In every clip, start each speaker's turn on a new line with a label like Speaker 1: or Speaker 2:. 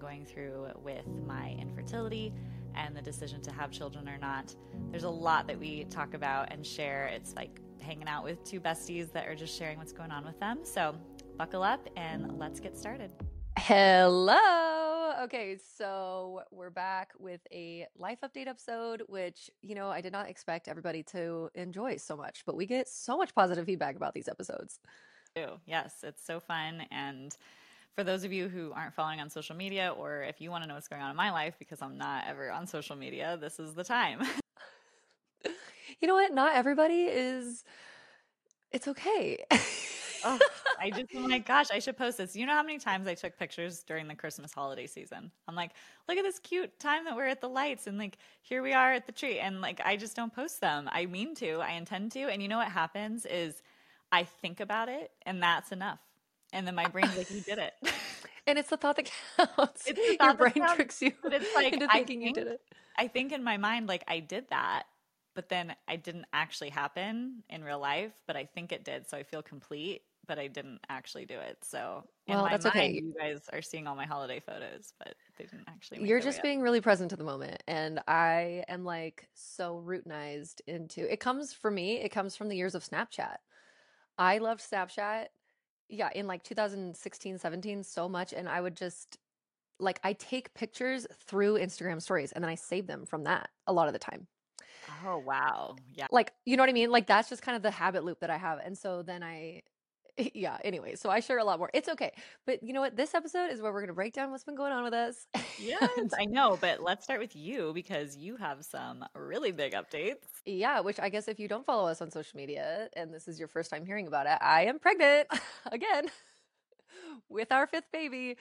Speaker 1: going through with my infertility and the decision to have children or not. There's a lot that we talk about and share. It's like hanging out with two besties that are just sharing what's going on with them. So buckle up and let's get started.
Speaker 2: Hello. Okay, so we're back with a life update episode, which, I did not expect everybody to enjoy so much, but we get so much positive feedback about these episodes.
Speaker 1: Yes, it's so fun. And for those of you who aren't following on social media, or if you want to know what's going on in my life, because I'm not ever on social media, this is the time.
Speaker 2: You know what? Not everybody is, it's okay.
Speaker 1: Oh, oh my gosh, I should post this. You know how many times I took pictures during the Christmas holiday season? I'm like, look at this cute time that we're at the lights, and like, here we are at the tree. And like, I just don't post them. I mean to, I intend to. And you know what happens is I think about it, and that's enough. And then my brain's like, you did it.
Speaker 2: And it's the thought that counts.
Speaker 1: It's the
Speaker 2: Your
Speaker 1: thought that
Speaker 2: brain
Speaker 1: counts.
Speaker 2: tricks you
Speaker 1: But it's like,
Speaker 2: into thinking you did it.
Speaker 1: I think in my mind, like, I did that, but then I didn't actually happen in real life, but I think it did. So I feel complete, but I didn't actually do it. So in
Speaker 2: Well,
Speaker 1: my
Speaker 2: that's
Speaker 1: mind,
Speaker 2: okay.
Speaker 1: you guys are seeing all my holiday photos, but they didn't actually make
Speaker 2: You're
Speaker 1: their way
Speaker 2: just
Speaker 1: up.
Speaker 2: being really present to the moment. And I am like so routinized into it. Comes for me, it comes from the years of Snapchat. I loved Snapchat, yeah, in like 2016, 17 so much. And I would just like, I take pictures through Instagram stories and then I save them from that a lot of the time.
Speaker 1: Oh, wow. Yeah.
Speaker 2: Like, you know what I mean? Like, that's just kind of the habit loop that I have. And so then yeah, anyway, so I share a lot more. It's okay. But you know what? This episode is where we're going to break down what's been going on with us.
Speaker 1: Yes,
Speaker 2: And
Speaker 1: I know, but let's start with you because you have some really big updates.
Speaker 2: yeah, which I guess if you don't follow us on social media and this is your first time hearing about it, I am pregnant again with our fifth baby.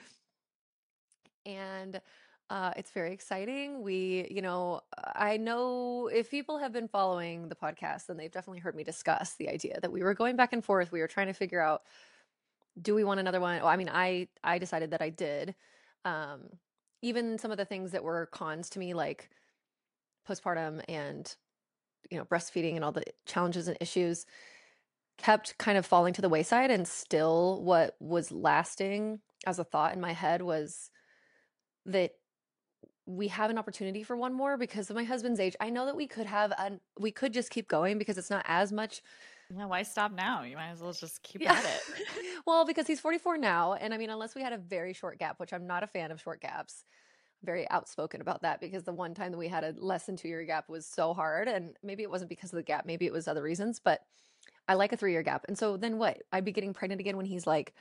Speaker 2: And it's very exciting. I know if people have been following the podcast, then they've definitely heard me discuss the idea that we were going back and forth. We were trying to figure out, do we want another one? Well, I mean, I decided that I did. Um, Even some of the things that were cons to me, like postpartum and breastfeeding and all the challenges and issues, kept kind of falling to the wayside. And still, what was lasting as a thought in my head was that we have an opportunity for one more because of my husband's age. I know that we could just keep going because it's not as much.
Speaker 1: Yeah, why stop now? You might as well just keep
Speaker 2: Yeah.
Speaker 1: at it.
Speaker 2: Well, because he's 44 now. And I mean, unless we had a very short gap, which I'm not a fan of short gaps, very outspoken about that because the one time that we had a less than 2 year gap was so hard. And maybe it wasn't because of the gap, maybe it was other reasons, but I like a 3 year gap. And so then what? I'd be getting pregnant again when he's like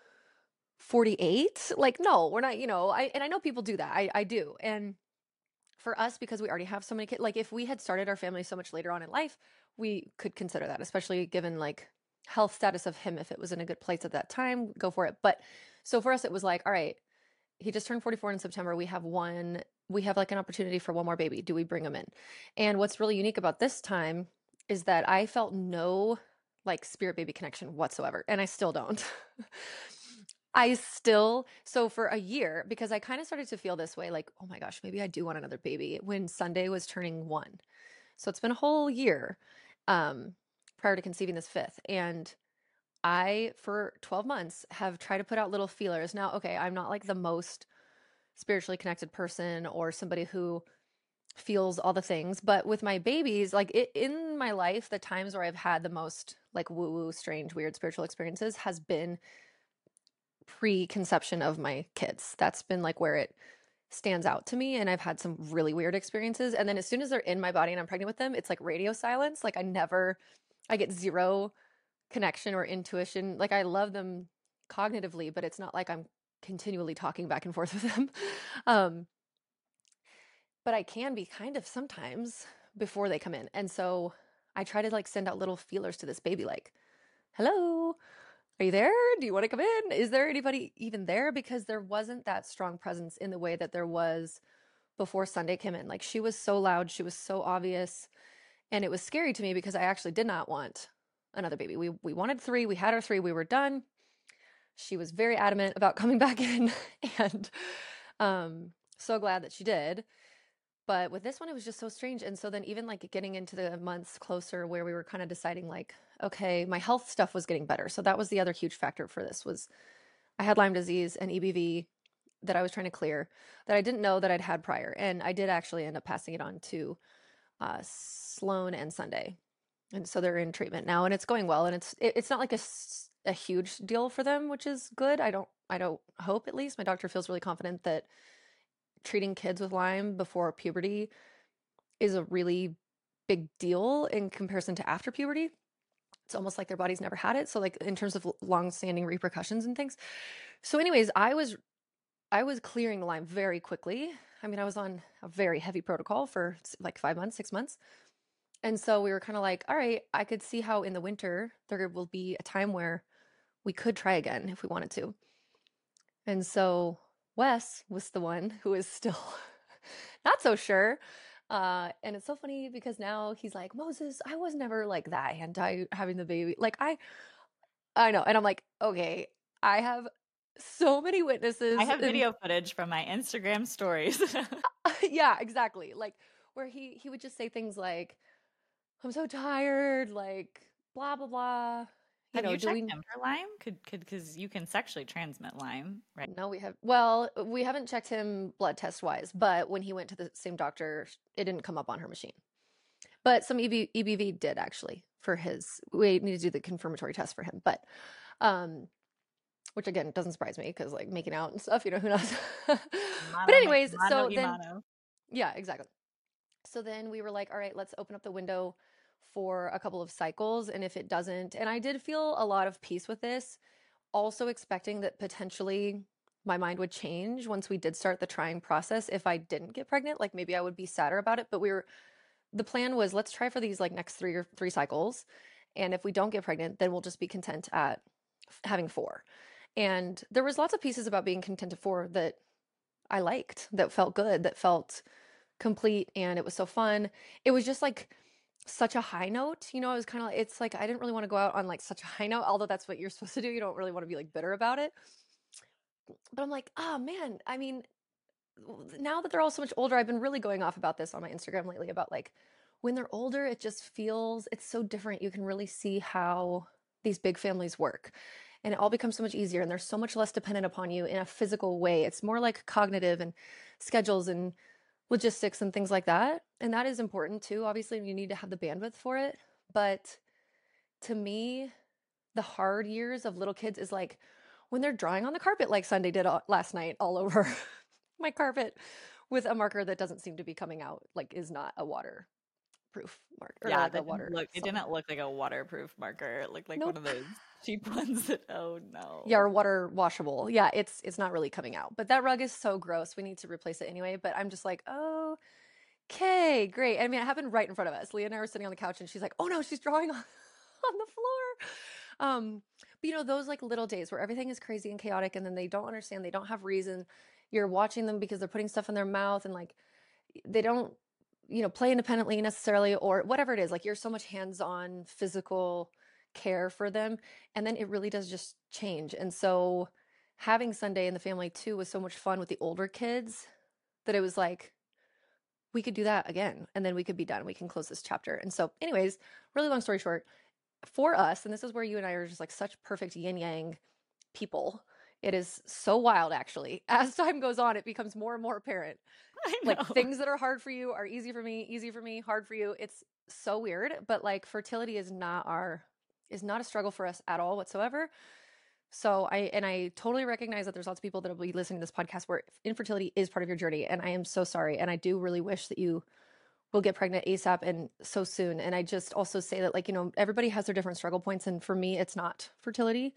Speaker 2: 48? Like, no, we're not, and I know people do that. I do. And for us, because we already have so many kids, like if we had started our family so much later on in life, we could consider that, especially given like health status of him. If it was in a good place at that time, go for it. But so for us, it was like, all right, he just turned 44 in September. We have like an opportunity for one more baby. Do we bring him in? And what's really unique about this time is that I felt no like spirit baby connection whatsoever. And I still don't. So for a year, because I kind of started to feel this way, like, oh my gosh, maybe I do want another baby when Sunday was turning 1. So it's been a whole year prior to conceiving this fifth. And I, for 12 months, have tried to put out little feelers. Now, okay, I'm not like the most spiritually connected person or somebody who feels all the things, but with my babies, like in my life, the times where I've had the most like woo-woo, strange, weird spiritual experiences has been pre-conception of my kids. That's been like where it stands out to me. And I've had some really weird experiences. And then as soon as they're in my body and I'm pregnant with them, it's like radio silence. Like I get zero connection or intuition. Like I love them cognitively, but it's not like I'm continually talking back and forth with them. Um, but I can be kind of sometimes before they come in. And so I try to like send out little feelers to this baby, like, hello, are you there? Do you want to come in? Is there anybody even there? Because there wasn't that strong presence in the way that there was before Sunday came in. Like she was so loud, she was so obvious. And it was scary to me because I actually did not want another baby. We wanted 3, we had our 3, we were done. She was very adamant about coming back in and so glad that she did. But with this one, it was just so strange. And so then even like getting into the months closer where we were kind of deciding like, okay, my health stuff was getting better. So that was the other huge factor for this was I had Lyme disease and EBV that I was trying to clear that I didn't know that I'd had prior. And I did actually end up passing it on to Sloan and Sunday. And so they're in treatment now and it's going well. And it's not like a huge deal for them, which is good. I don't hope, at least. My doctor feels really confident that treating kids with Lyme before puberty is a really big deal in comparison to after puberty. It's almost like their bodies never had it. So like in terms of long-standing repercussions and things. So anyways, I was clearing the Lyme very quickly. I mean, I was on a very heavy protocol for like 5 months, 6 months. And so we were kind of like, all right, I could see how in the winter there will be a time where we could try again if we wanted to. And so Wes was the one who is still not so sure. And it's so funny because now he's like, Moses, I was never like that anti having the baby. Like I know. And I'm like, okay, I have so many witnesses.
Speaker 1: I have video footage from my Instagram stories.
Speaker 2: Yeah, exactly. Like where he would just say things like, I'm so tired, like blah blah blah.
Speaker 1: Have you checked him for Lyme? Because you can sexually transmit Lyme, right?
Speaker 2: No, we haven't checked him blood test wise, but when he went to the same doctor, it didn't come up on her machine. But some EBV did actually for his. We need to do the confirmatory test for him, but which again doesn't surprise me because like making out and stuff, who knows. But anyways, so then yeah, exactly. So then we were like, all right, let's open up the window for a couple of cycles. And if it doesn't, and I did feel a lot of peace with this, also expecting that potentially my mind would change once we did start the trying process. If I didn't get pregnant, like maybe I would be sadder about it. But the plan was let's try for these like next three cycles. And if we don't get pregnant, then we'll just be content at having 4. And there was lots of pieces about being content at 4 that I liked, that felt good, that felt complete, and it was so fun. It was just like such a high note, it was kind of, it's like I didn't really want to go out on like such a high note, although that's what you're supposed to do. You don't really want to be like bitter about it. But I'm like, oh man, I mean, now that they're all so much older, I've been really going off about this on my Instagram lately about like when they're older, it just feels, it's so different. You can really see how these big families work. And it all becomes so much easier and they're so much less dependent upon you in a physical way. It's more like cognitive and schedules and logistics and things like that. And that is important too. Obviously, you need to have the bandwidth for it. But to me, the hard years of little kids is like when they're drawing on the carpet like Sunday did last night all over my carpet with a marker that doesn't seem to be coming out, like is not a waterproof marker.
Speaker 1: Yeah, like it didn't look like a waterproof marker. It looked like one of those cheap ones that, oh no.
Speaker 2: Yeah, or water washable. Yeah, it's not really coming out. But that rug is so gross. We need to replace it anyway. But I'm just like, oh, okay, great. I mean, it happened right in front of us. Leah and I were sitting on the couch and she's like, oh no, she's drawing on the floor. But those like little days where everything is crazy and chaotic and then they don't understand, they don't have reason. You're watching them because they're putting stuff in their mouth and like they don't, play independently necessarily or whatever it is. Like you're so much hands-on physical care for them. And then it really does just change. And so having Sunday in the family too was so much fun with the older kids that it was like, we could do that again and then we could be done. We can close this chapter. And so anyways, really long story short, for us, and this is where you and I are just like such perfect yin yang people. It is so wild actually. As time goes on, it becomes more and more apparent. Like things that are hard for you are easy for me, hard for you. It's so weird, but like fertility is not a struggle for us at all whatsoever. So I totally recognize that there's lots of people that will be listening to this podcast where infertility is part of your journey. And I am so sorry. And I do really wish that you will get pregnant ASAP and so soon. And I just also say that like, everybody has their different struggle points. And for me, it's not fertility.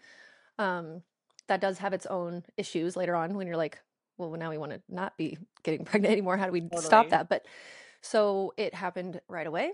Speaker 2: That does have its own issues later on when you're like, well, now we want to not be getting pregnant anymore. How do we stop that? But so it happened right away.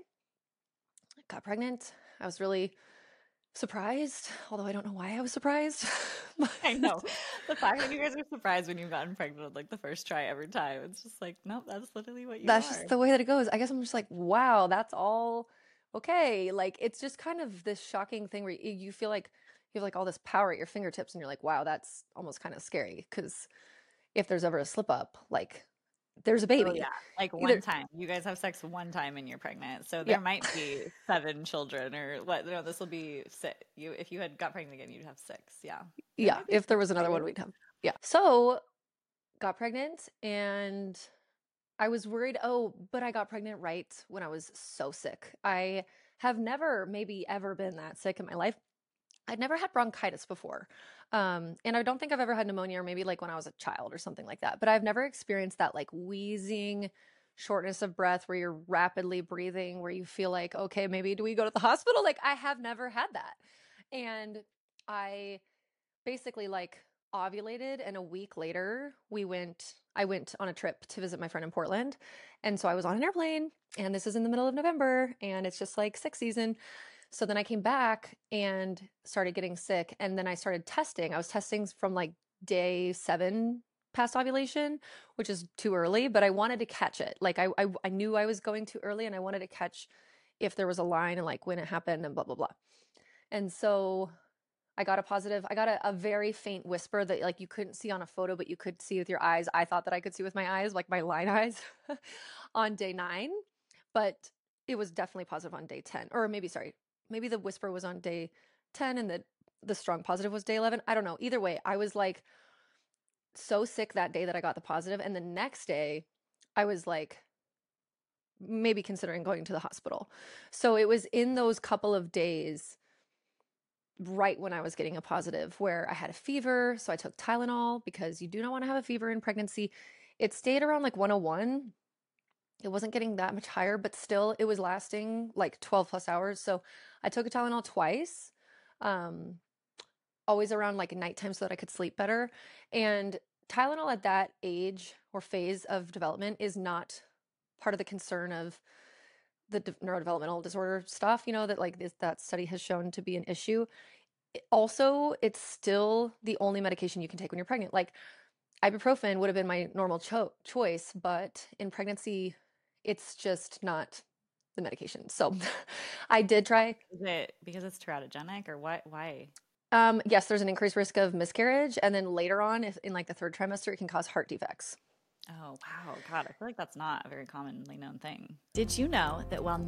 Speaker 2: I got pregnant. I was really surprised, although I don't know why I was surprised.
Speaker 1: I know. The fact that you guys are surprised when you've gotten pregnant like the first try every time. It's just like, nope, that's literally what you
Speaker 2: That's just the way that it goes. I guess I'm just like, wow, that's all okay. Like, it's just kind of this shocking thing where you feel like you have like all this power at your fingertips and you're like, wow, that's almost kind of scary. Because if there's ever a slip up, like there's a baby.
Speaker 1: Oh, yeah. Like one time. You guys have sex one time and you're pregnant. So there might be 7 children or what? No, this will be 6. If you had got pregnant again, you'd have 6. Yeah.
Speaker 2: Yeah. If there was another one, we'd have. Yeah. So got pregnant and I was worried. Oh, but I got pregnant right when I was so sick. I have never maybe ever been that sick in my life. I'd never had bronchitis before. And I don't think I've ever had pneumonia or maybe like when I was a child or something like that. But I've never experienced that like wheezing, shortness of breath where you're rapidly breathing, where you feel like, okay, maybe do we go to the hospital? Like I have never had that. And I basically like ovulated and a week later I went on a trip to visit my friend in Portland. And so I was on an airplane and this is in the middle of November and it's just like sick season. So then I came back and started getting sick. And then I started testing. I was testing from like day 7 past ovulation, which is too early, but I wanted to catch it. Like I knew I was going too early and I wanted to catch if there was a line and like when it happened and blah, blah, blah. And so I got a positive, I got a very faint whisper that like you couldn't see on a photo, but you could see with your eyes. I thought that I could see with my eyes, like my line eyes on day 9, but it was definitely positive on day 10. Or maybe, sorry, maybe the whisper was on day 10 and the strong positive was day 11. I don't know. Either way, I was like so sick that day that I got the positive, and the next day I was like maybe considering going to the hospital. So it was in those couple of days right when I was getting a positive where I had a fever. So I took Tylenol because you do not want to have a fever in pregnancy. It stayed around like 101. It wasn't getting that much higher, but still it was lasting like 12 plus hours. So I took a Tylenol twice, um, always around like nighttime so that I could sleep better. And Tylenol at that age or phase of development is not part of the concern of the neurodevelopmental disorder stuff, that like that study has shown to be an issue. Also, it's still the only medication you can take when you're pregnant. Like ibuprofen would have been my normal choice, but in pregnancy, it's just not the medication. So I did try.
Speaker 1: Is it because it's teratogenic or what? Why?
Speaker 2: Yes, there's an increased risk of miscarriage, and then later on, if in like the 3rd trimester, it can cause heart defects.
Speaker 1: Oh, wow. God, I feel like that's not a very commonly known thing. Did you know that while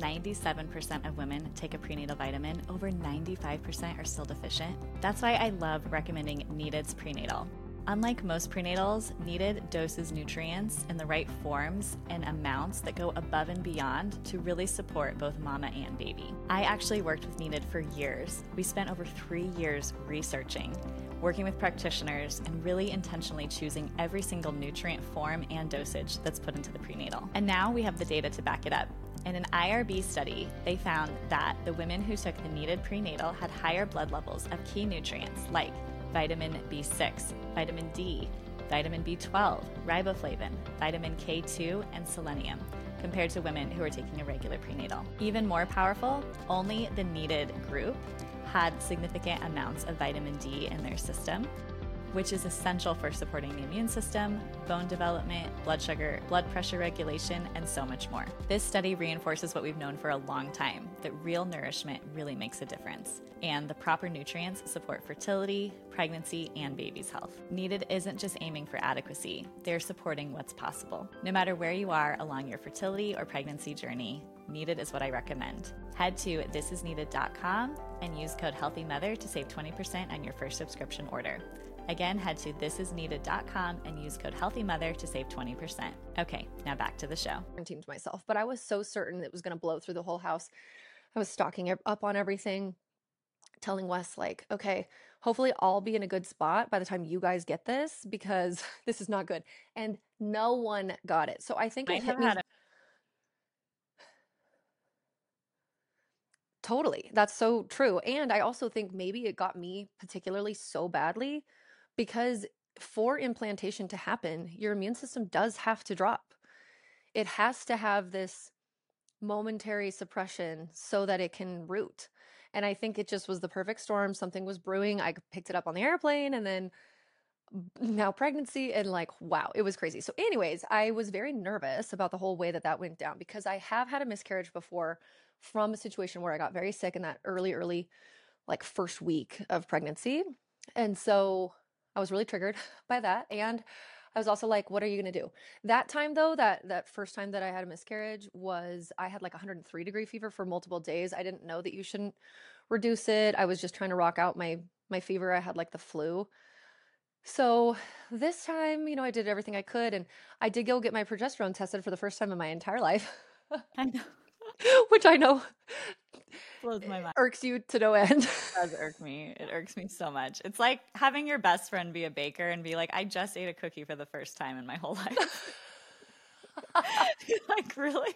Speaker 1: 97% of women take a prenatal vitamin, over 95% are still deficient? That's why I love recommending Needed's Prenatal. Unlike most prenatals, Needed doses nutrients in the right forms and amounts that go above and beyond to really support both mama and baby. I actually worked with Needed for years. We spent over 3 years researching, working with practitioners, and really intentionally choosing every single nutrient form and dosage that's put into the prenatal. And now we have the data to back it up. In an IRB study, they found that the women who took the Needed Prenatal had higher blood levels of key nutrients like vitamin B6, vitamin D, vitamin B12, riboflavin, vitamin K2, and selenium, compared to women who are taking a regular prenatal. Even more powerful, only the Needed group had significant amounts of vitamin D in their system, which is essential for supporting the immune system, bone development, blood sugar, blood pressure regulation, and so much more. This study reinforces what we've known for a long time, that real nourishment really makes a difference, and the proper nutrients support fertility, pregnancy, and baby's health. Needed isn't just aiming for adequacy, they're supporting what's possible. No matter where you are along your fertility or pregnancy journey, Needed is what I recommend. Head to thisisneeded.com and use code HEALTHYMOTHER to save 20% on your first subscription order. Again, head to thisisneeded.com and use code HEALTHYMOTHER to save 20%. Okay, now back to the show.
Speaker 2: Quarantined myself, but I was so certain it was going to blow through the whole house. I was stocking up on everything, telling Wes like, okay, hopefully I'll be in a good spot by the time you guys get this because this is not good. And no one got it. So I think it hit me. Totally. That's so true. And I also think maybe it got me particularly so badly because for implantation to happen, your immune system does have to drop. It has to have this momentary suppression so that it can root. And I think it just was the perfect storm. Something was brewing. I picked it up on the airplane and then now pregnancy and like, wow, it was crazy. So anyways, I was very nervous about the whole way that went down because I have had a miscarriage before from a situation where I got very sick in that early, like first week of pregnancy. And so I was really triggered by that. And I was also like, what are you going to do? That time though, that first time that I had a miscarriage was I had like 103-degree fever for multiple days. I didn't know that you shouldn't reduce it. I was just trying to rock out my fever. I had like the flu. So this time, I did everything I could, and I did go get my progesterone tested for the first time in my entire life,
Speaker 1: I know.
Speaker 2: which I know
Speaker 1: Blows my mind.
Speaker 2: irks you to no end.
Speaker 1: It does irk me. It irks me so much. It's like having your best friend be a baker and be like, I just ate a cookie for the first time in my whole life. Like, really?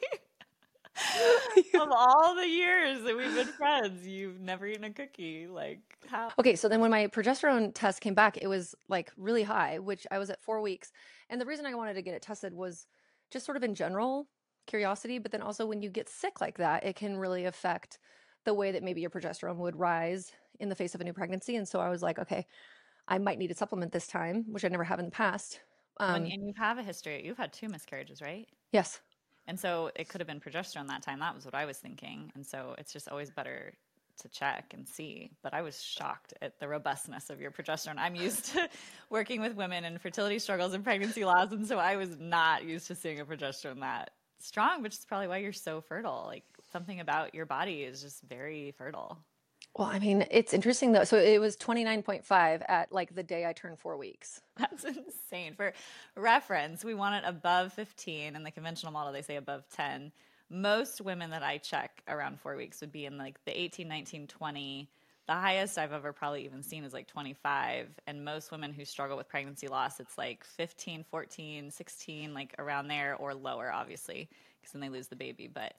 Speaker 1: Of all the years that we've been friends, you've never eaten a cookie. Like, how?
Speaker 2: Okay, so then when my progesterone test came back, it was like really high, which I was at 4 weeks. And the reason I wanted to get it tested was just sort of in general curiosity, but then also when you get sick like that, it can really affect the way that maybe your progesterone would rise in the face of a new pregnancy. And so I was like, okay, I might need a supplement this time, which I never have in the past.
Speaker 1: And you have a history. You've had 2 miscarriages, right?
Speaker 2: Yes.
Speaker 1: And so it could have been progesterone that time. That was what I was thinking. And so it's just always better to check and see. But I was shocked at the robustness of your progesterone. I'm used to working with women and fertility struggles and pregnancy loss. And so I was not used to seeing a progesterone that strong, which is probably why you're so fertile. Like something about your body is just very fertile.
Speaker 2: Well, I mean, it's interesting though. So it was 29.5 at like the day I turned 4 weeks.
Speaker 1: That's insane. For reference, we want it above 15. In the conventional model, they say above 10. Most women that I check around 4 weeks would be in like the 18, 19, 20. The highest I've ever probably even seen is like 25. And most women who struggle with pregnancy loss, it's like 15, 14, 16, like around there or lower, obviously, because then they lose the baby. But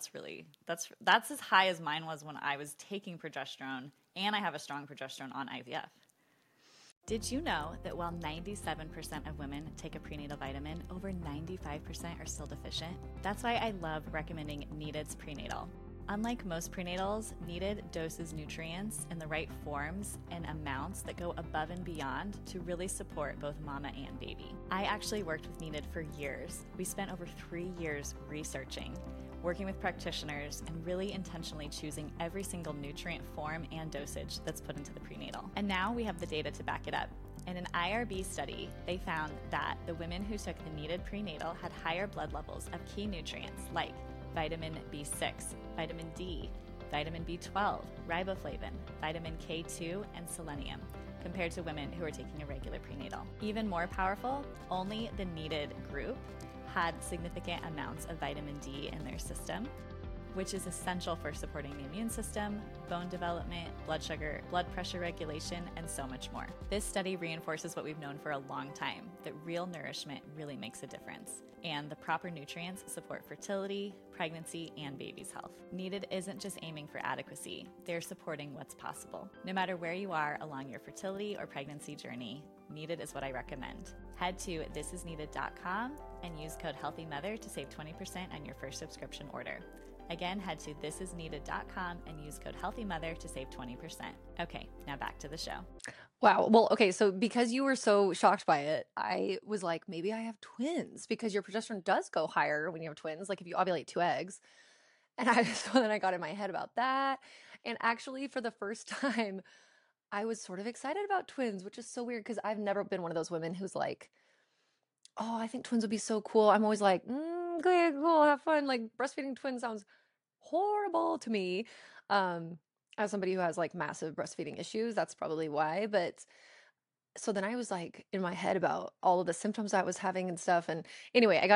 Speaker 1: that's as high as mine was when I was taking progesterone, and I have a strong progesterone on IVF. Did you know that while 97% of women take a prenatal vitamin, over 95% are still deficient? That's why I love recommending Needed's Prenatal. Unlike most prenatals, Needed doses nutrients in the right forms and amounts that go above and beyond to really support both mama and baby. I actually worked with Needed for years. We spent over 3 years researching, working with practitioners, and really intentionally choosing every single nutrient form and dosage that's put into the prenatal. And now we have the data to back it up. In an IRB study, they found that the women who took the Needed Prenatal had higher blood levels of key nutrients like vitamin B6, vitamin D, vitamin B12, riboflavin, vitamin K2, and selenium, compared to women who are taking a regular prenatal. Even more powerful, only the Needed group had significant amounts of vitamin D in their system, which is essential for supporting the immune system, bone development, blood sugar, blood pressure regulation, and so much more. This study reinforces what we've known for a long time, that real nourishment really makes a difference, and the proper nutrients support fertility, pregnancy, and baby's health. Needed isn't just aiming for adequacy, they're supporting what's possible. No matter where you are along your fertility or pregnancy journey, Needed is what I recommend. Head to thisisneeded.com and use code HEALTHYMOTHER to save 20% on your first subscription order. Again, head to thisisneeded.com and use code HEALTHYMOTHER to save 20%. Okay, now back to the show.
Speaker 2: Wow. Well, okay. So because you were so shocked by it, I was like, maybe I have twins because your progesterone does go higher when you have twins, like if you ovulate 2 eggs. And so then I got in my head about that. And actually, for the first time, I was sort of excited about twins, which is so weird because I've never been one of those women who's like, oh, I think twins would be so cool. I'm always like, okay, cool, have fun. Like breastfeeding twins sounds horrible to me. As somebody who has like massive breastfeeding issues, that's probably why. But so then I was like in my head about all of the symptoms I was having and stuff. And anyway, I got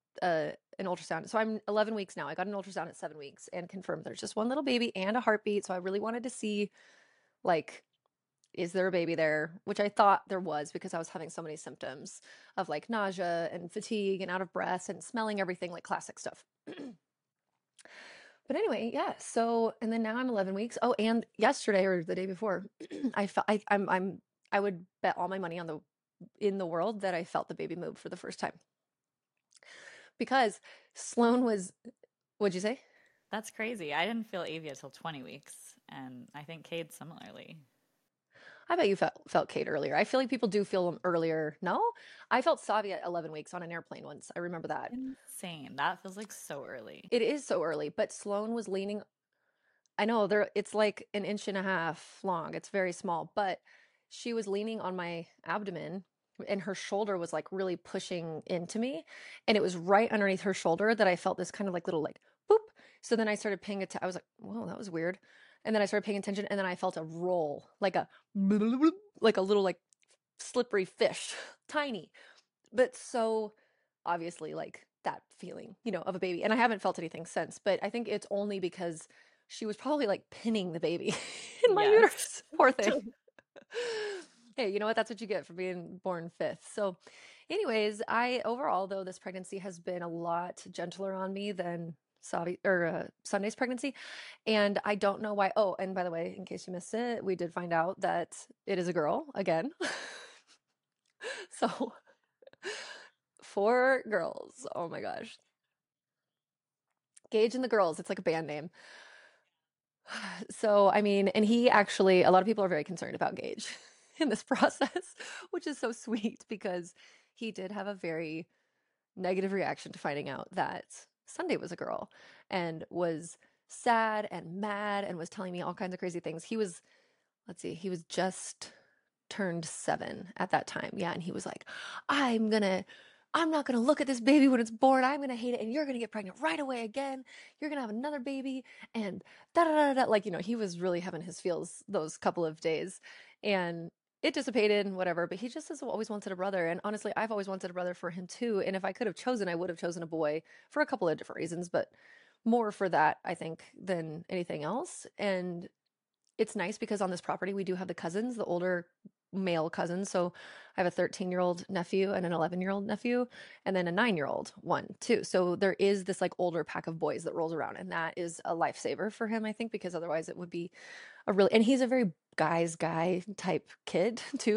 Speaker 2: an ultrasound. So I'm 11 weeks now. I got an ultrasound at 7 weeks and confirmed there's just one little baby and a heartbeat. So I really wanted to see, like, is there a baby there? Which I thought there was because I was having so many symptoms of like nausea and fatigue and out of breath and smelling everything, like classic stuff. But anyway, yeah. So, and then now I'm 11 weeks. Oh, and yesterday or the day before, I felt I would bet all my money on in the world that I felt the baby move for the first time because Sloan was, what'd you say?
Speaker 1: That's crazy. I didn't feel Avia till 20 weeks, and I think Cade similarly.
Speaker 2: I bet you felt Kate earlier. I feel like people do feel them earlier. No? I felt Savi at 11 weeks on an airplane once. I remember that.
Speaker 1: Insane. That feels like so early.
Speaker 2: It is so early, but Sloan was leaning. I know it's like an inch and a half long. It's very small, but she was leaning on my abdomen and her shoulder was like really pushing into me. And it was right underneath her shoulder that I felt this kind of like little like boop. So then I started paying attention. I was like, whoa, that was weird. And then I started paying attention and then I felt a roll, like a little like slippery fish, tiny, but so obviously like that feeling, of a baby. And I haven't felt anything since, but I think it's only because she was probably like pinning the baby in my
Speaker 1: Yes.
Speaker 2: uterus. Poor thing. Hey, you know what? That's what you get for being born fifth. So, anyways, I overall, though, this pregnancy has been a lot gentler on me than Sunday's pregnancy. And I don't know why. Oh, and by the way, in case you missed it, we did find out that it is a girl again. So, four girls. Oh my gosh. Gage and the Girls. It's like a band name. So, I mean, and he actually, a lot of people are very concerned about Gage in this process, which is so sweet because he did have a very negative reaction to finding out that Sunday was a girl and was sad and mad and was telling me all kinds of crazy things. He was, let's see, he was just turned 7 at that time. Yeah. And he was like, I'm not gonna look at this baby when it's born. I'm gonna hate it, and you're gonna get pregnant right away again. You're gonna have another baby, and da da da da. Like, he was really having his feels those couple of days, and it dissipated and whatever. But he just has always wanted a brother, and honestly, I've always wanted a brother for him too. And if I could have chosen, I would have chosen a boy for a couple of different reasons, but more for that, I think, than anything else. And it's nice because on this property we do have the cousins, the older male cousins. So I have a 13-year-old nephew and an 11-year-old nephew, and then a 9-year-old one too. So there is this like older pack of boys that rolls around, and that is a lifesaver for him, I think, because otherwise it would be and he's a very guy's guy type kid too.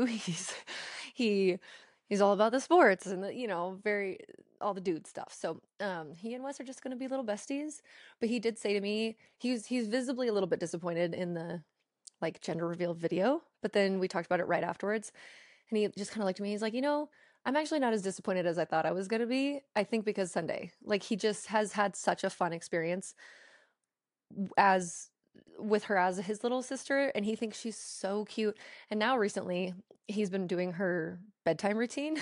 Speaker 2: He's all about the sports and very all the dude stuff. So he and Wes are just going to be little besties. But he did say to me he's visibly a little bit disappointed in the like gender reveal video. But then we talked about it right afterwards, and he just kind of looked at me. He's like, I'm actually not as disappointed as I thought I was going to be. I think because Sunday, like, he just has had such a fun experience as with her as his little sister, and he thinks she's so cute. And now recently he's been doing her bedtime routine.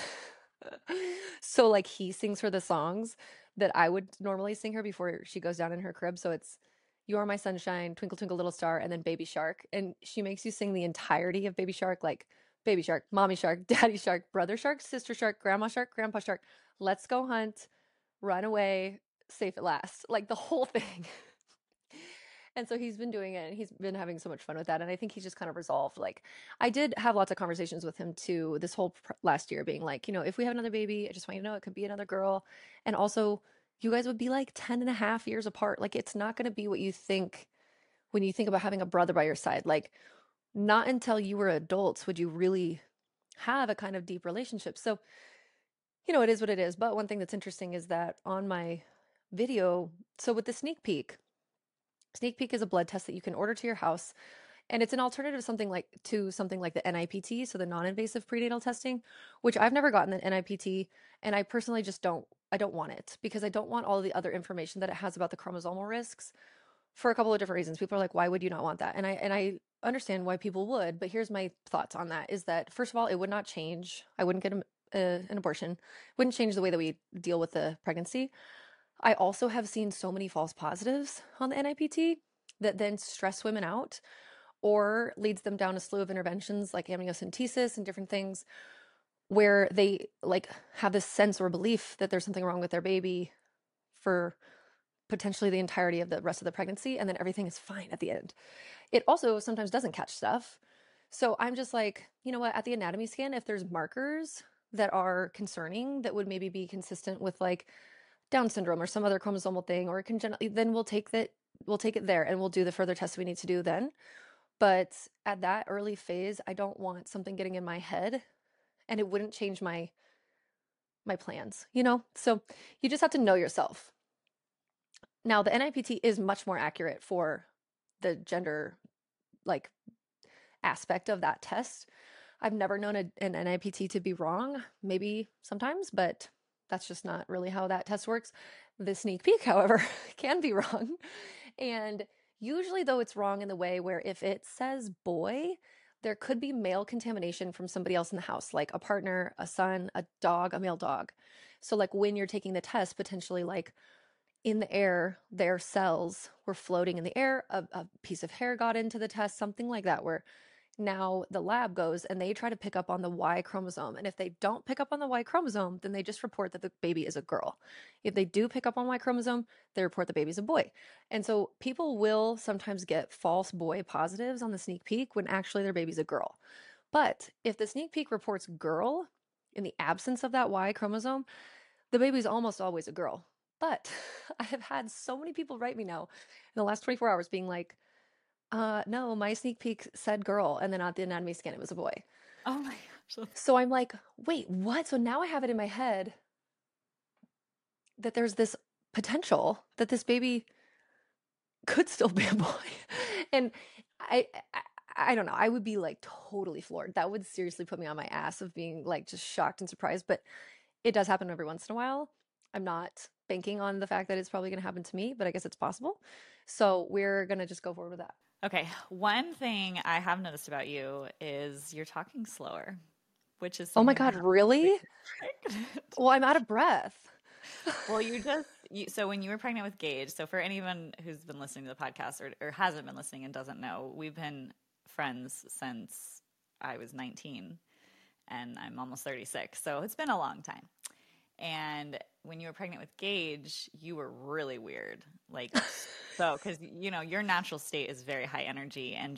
Speaker 2: So like he sings her the songs that I would normally sing her before she goes down in her crib. So it's You Are My Sunshine, Twinkle Twinkle Little Star, and then Baby Shark. And she makes you sing the entirety of Baby Shark, like Baby Shark, Mommy Shark, Daddy Shark, Brother Shark, Sister Shark, Grandma Shark, Grandpa Shark, Let's Go Hunt, Run Away, Safe at Last, like the whole thing. And so he's been doing it, and he's been having so much fun with that. And I think he's just kind of resolved. Like, I did have lots of conversations with him too, this whole last year, being like, if we have another baby, I just want you to know it could be another girl. And also, you guys would be like 10 and a half years apart. Like, it's not going to be what you think when you think about having a brother by your side. Like, not until you were adults would you really have a kind of deep relationship. So, it is what it is. But one thing that's interesting is that on my video, so with the Sneak Peek is a blood test that you can order to your house, and it's an alternative to something like the NIPT, so the non-invasive prenatal testing, which I've never gotten the NIPT, and I personally just don't want it because I don't want all the other information that it has about the chromosomal risks for a couple of different reasons. People are like, "Why would you not want that?" And I understand why people would, but here's my thoughts on that: is that first of all, it would not change. I wouldn't get an abortion. It wouldn't change the way that we deal with the pregnancy. I also have seen so many false positives on the NIPT that then stress women out or leads them down a slew of interventions like amniocentesis and different things where they like have this sense or belief that there's something wrong with their baby for potentially the entirety of the rest of the pregnancy, and then everything is fine at the end. It also sometimes doesn't catch stuff. So I'm just like, you know what, at the anatomy scan, if there's markers that are concerning that would maybe be consistent with like Down syndrome or some other chromosomal thing or congenital, then we'll take it there and we'll do the further tests we need to do then. But at that early phase, I don't want something getting in my head, and it wouldn't change my plans, So you just have to know yourself. Now, the NIPT is much more accurate for the gender like aspect of that test. I've never known an NIPT to be wrong, maybe sometimes, but that's just not really how that test works. The Sneak Peek, however, can be wrong. And usually, though, it's wrong in the way where if it says boy, there could be male contamination from somebody else in the house, like a partner, a son, a dog, a male dog. So like when you're taking the test, potentially like in the air, their cells were floating in the air, a piece of hair got into the test, something like that, where Now the lab goes and they try to pick up on the Y chromosome. And if they don't pick up on the Y chromosome, then they just report that the baby is a girl. If they do pick up on Y chromosome, they report the baby's a boy. And so people will sometimes get false boy positives on the sneak peek when actually their baby's a girl. But if the sneak peek reports girl in the absence of that Y chromosome, the baby's almost always a girl. But I have had so many people write me now in the last 24 hours being like, no, my sneak peek said girl, and then at the anatomy scan, it was a boy.
Speaker 1: Oh my gosh.
Speaker 2: So I'm like, wait, what? So now I have it in my head that there's this potential that this baby could still be a boy. And I, I, I don't know. I would be like totally floored. That would seriously put me on my ass of being like just shocked and surprised. But it does happen every once in a while. I'm not banking on the fact that it's probably going to happen to me, but I guess it's possible. So we're going to just go forward with that.
Speaker 1: Okay, one thing I have noticed about you is you're talking slower, which is
Speaker 2: Oh my
Speaker 1: something
Speaker 2: God,
Speaker 1: I haven't
Speaker 2: really?
Speaker 1: pregnant.
Speaker 2: Well, I'm out of breath.
Speaker 1: Well, so when you were pregnant with Gage, so for anyone who's been listening to the podcast or hasn't been listening and doesn't know, we've been friends since I was 19 and I'm almost 36. So it's been a long time. And when you were pregnant with Gage, you were really weird. Like, so, because, your natural state is very high energy and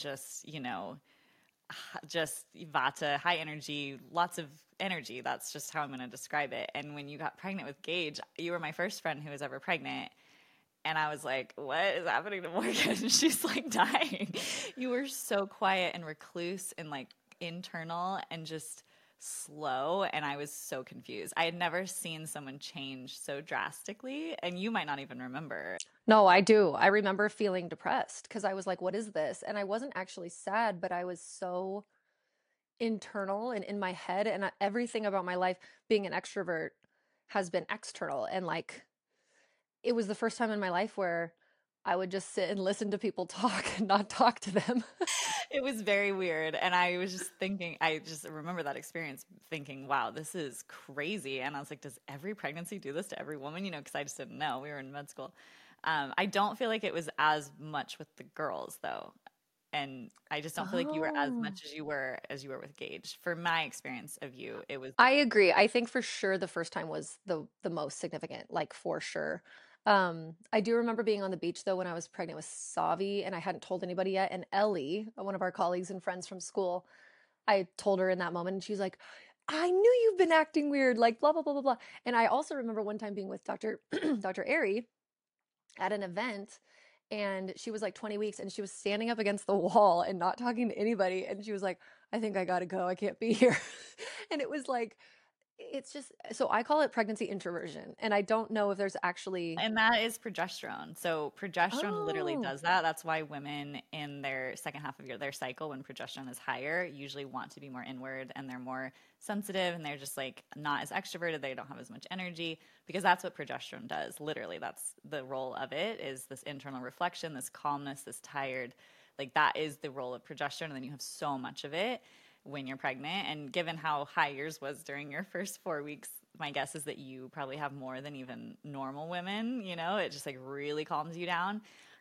Speaker 1: just vata, high energy, lots of energy. That's just how I'm going to describe it. And when you got pregnant with Gage, you were my first friend who was ever pregnant. And I was like, what is happening to Morgan? She's like dying. You were so quiet and recluse and like internal and just slow. And I was so confused. I had never seen someone change so drastically. And you might not even remember.
Speaker 2: No, I do. I remember feeling depressed because I was like, what is this? And I wasn't actually sad, but I was so internal and in my head. And everything about my life being an extrovert has been external. And like, it was the first time in my life where I would just sit and listen to people talk and not talk to them.
Speaker 1: It was very weird. And I was just thinking, I just remember that experience thinking, wow, this is crazy. And I was like, does every pregnancy do this to every woman? Because I just didn't know. We were in med school. I don't feel like it was as much with the girls though. And I just don't feel like you were as
Speaker 2: Oh.
Speaker 1: much as you were with Gage. For my experience of you, it was
Speaker 2: I agree. I think for sure the first time was the most significant, like for sure. I do remember being on the beach though when I was pregnant with Savi and I hadn't told anybody yet. And Ellie, one of our colleagues and friends from school, I told her in that moment and she's like, I knew you've been acting weird, like blah blah blah blah blah. And I also remember one time being with Dr. Dr. Airy at an event and she was like 20 weeks and she was standing up against the wall and not talking to anybody and she was like, I think I gotta go, I can't be here. And it was like, it's just, so I call it pregnancy introversion and I don't know if there's actually.
Speaker 1: and that is progesterone. So progesterone literally
Speaker 2: Oh.
Speaker 1: does that. That's why women in their second half of their cycle, when progesterone is higher, usually want to be more inward and they're more sensitive and they're just like not as extroverted. They don't have as much energy because that's what progesterone does. Literally, that's the role of it, is this internal reflection, this calmness, this tired. Like that is the role of progesterone. And then you have so much of it when you're pregnant. And given how high yours was during your first 4 weeks, my guess is that you probably have more than even normal women. It just like really calms you down.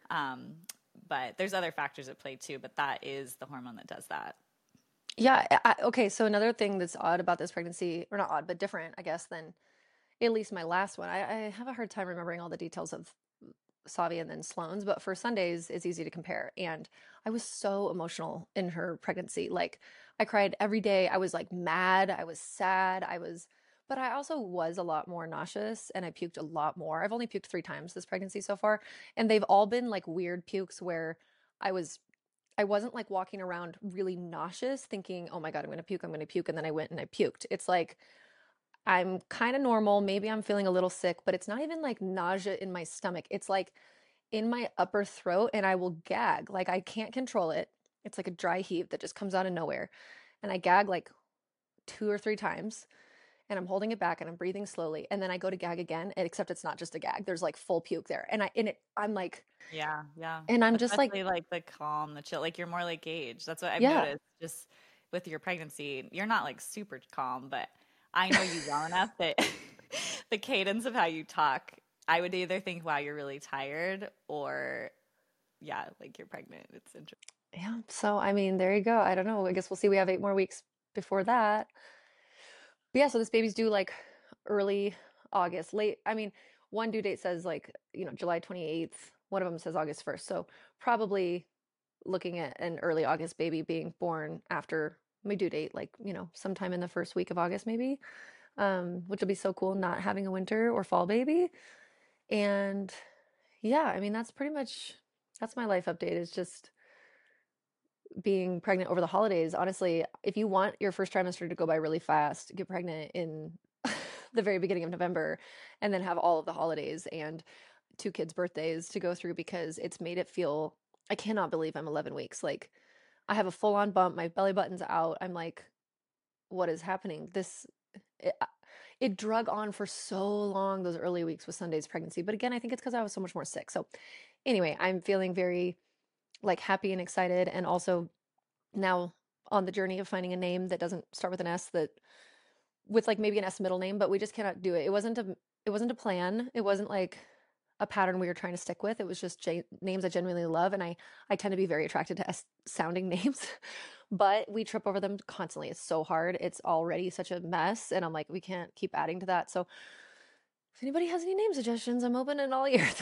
Speaker 1: But there's other factors at play too, but that is the hormone that does that.
Speaker 2: Yeah. Okay. So another thing that's odd about this pregnancy, or not odd, but different, I guess, than at least my last one. I have a hard time remembering all the details of Savi and then Sloane's, but for Sundays, it's easy to compare. And I was so emotional in her pregnancy. Like, I cried every day. I was like mad. I was sad. But I also was a lot more nauseous and I puked a lot more. I've only puked 3 times this pregnancy so far. And they've all been like weird pukes where I was. I wasn't like walking around really nauseous thinking, oh my God, I'm going to puke, I'm going to puke. And then I went and I puked. It's like, I'm kind of normal. Maybe I'm feeling a little sick, but it's not even like nausea in my stomach. It's like in my upper throat and I will gag. Like I can't control it. It's like a dry heave that just comes out of nowhere. And I gag like 2 or 3 times and I'm holding it back and I'm breathing slowly. And then I go to gag again, and except it's not just a gag. There's like full puke there. I'm like,
Speaker 1: Yeah, yeah.
Speaker 2: and I'm just like,
Speaker 1: Especially like the calm, the chill. Like you're more like Gage. That's what I've
Speaker 2: yeah.
Speaker 1: noticed just with your pregnancy. You're not like super calm, but I know you well enough that the cadence of how you talk, I would either think, wow, you're really tired, or yeah, like you're pregnant. It's interesting.
Speaker 2: Yeah. So, I mean, there you go. I don't know. I guess we'll see. We have 8 more weeks before that. But yeah, so this baby's due like early August, late. I mean, one due date says like, July 28th. One of them says August 1st. So probably looking at an early August baby being born after my due date, like, sometime in the first week of August, maybe, which will be so cool, not having a winter or fall baby. And yeah, I mean, that's my life update is just being pregnant over the holidays. Honestly, if you want your first trimester to go by really fast, get pregnant in the very beginning of November and then have all of the holidays and two kids' birthdays to go through because it's made it feel, I cannot believe I'm 11 weeks. Like, I have a full on bump, my belly button's out. I'm like, what is happening? It, it drug on for so long, those early weeks with Sunday's pregnancy. But again, I think it's because I was so much more sick. So, anyway, I'm feeling very like happy and excited, and also now on the journey of finding a name that doesn't start with an S, that with like maybe an S middle name, but we just cannot do it. It wasn't a plan. It wasn't like a pattern we were trying to stick with. It was just names I genuinely love, and I tend to be very attracted to S sounding names, but we trip over them constantly. It's so hard. It's already such a mess, and I'm like, we can't keep adding to that. So if anybody has any name suggestions, I'm open and all ears.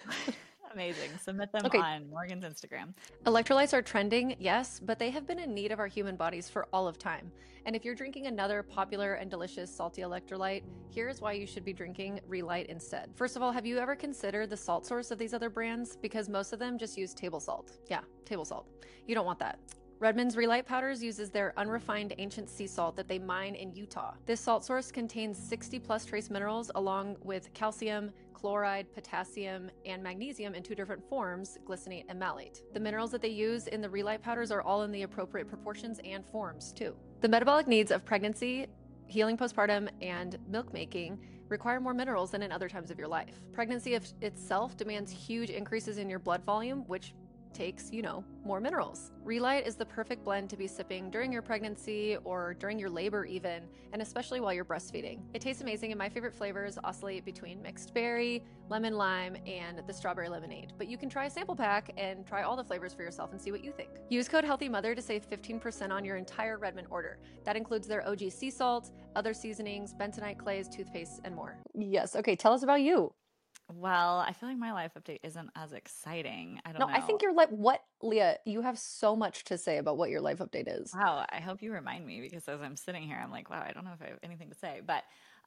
Speaker 1: Amazing. Submit them
Speaker 2: Okay,
Speaker 1: on Morgan's Instagram.
Speaker 2: electrolytes are trending, yes, but they have been in need of our human bodies for all of time. And if you're drinking another popular and delicious salty electrolyte, here's why you should be drinking Relight instead. First of all, have you ever considered the salt source of these other brands? Because most of them just use table salt. Yeah, table salt. You don't want that. Redmond's Relight Powders uses their unrefined ancient sea salt that they mine in Utah. This salt source contains 60 plus trace minerals along with calcium, chloride, potassium, and magnesium in 2 different forms, glycinate and malate. The minerals that they use in the Relight powders are all in the appropriate proportions and forms, too. The metabolic needs of pregnancy, healing postpartum, and milk making require more minerals than in other times of your life. Pregnancy itself demands huge increases in your blood volume, which takes, more minerals. Relight is the perfect blend to be sipping during your pregnancy or during your labor even, and especially while you're breastfeeding. It tastes amazing, and my favorite flavors oscillate between mixed berry, lemon lime, and the strawberry lemonade. But you can try a sample pack and try all the flavors for yourself and see what you think. Use code HEALTHYMOTHER to save 15% on your entire Redmond order. That includes their OG sea salt, other seasonings, bentonite clays, toothpaste, and more. Yes. Okay, tell us about you.
Speaker 1: Well, I feel like my life update isn't as exciting. I don't
Speaker 2: No, I
Speaker 1: know.
Speaker 2: think your life, what, Leah, you have so much to say about what your life update is.
Speaker 1: Wow, I hope you remind me because as I'm sitting here, I'm like, wow, I don't know if I have anything to say. But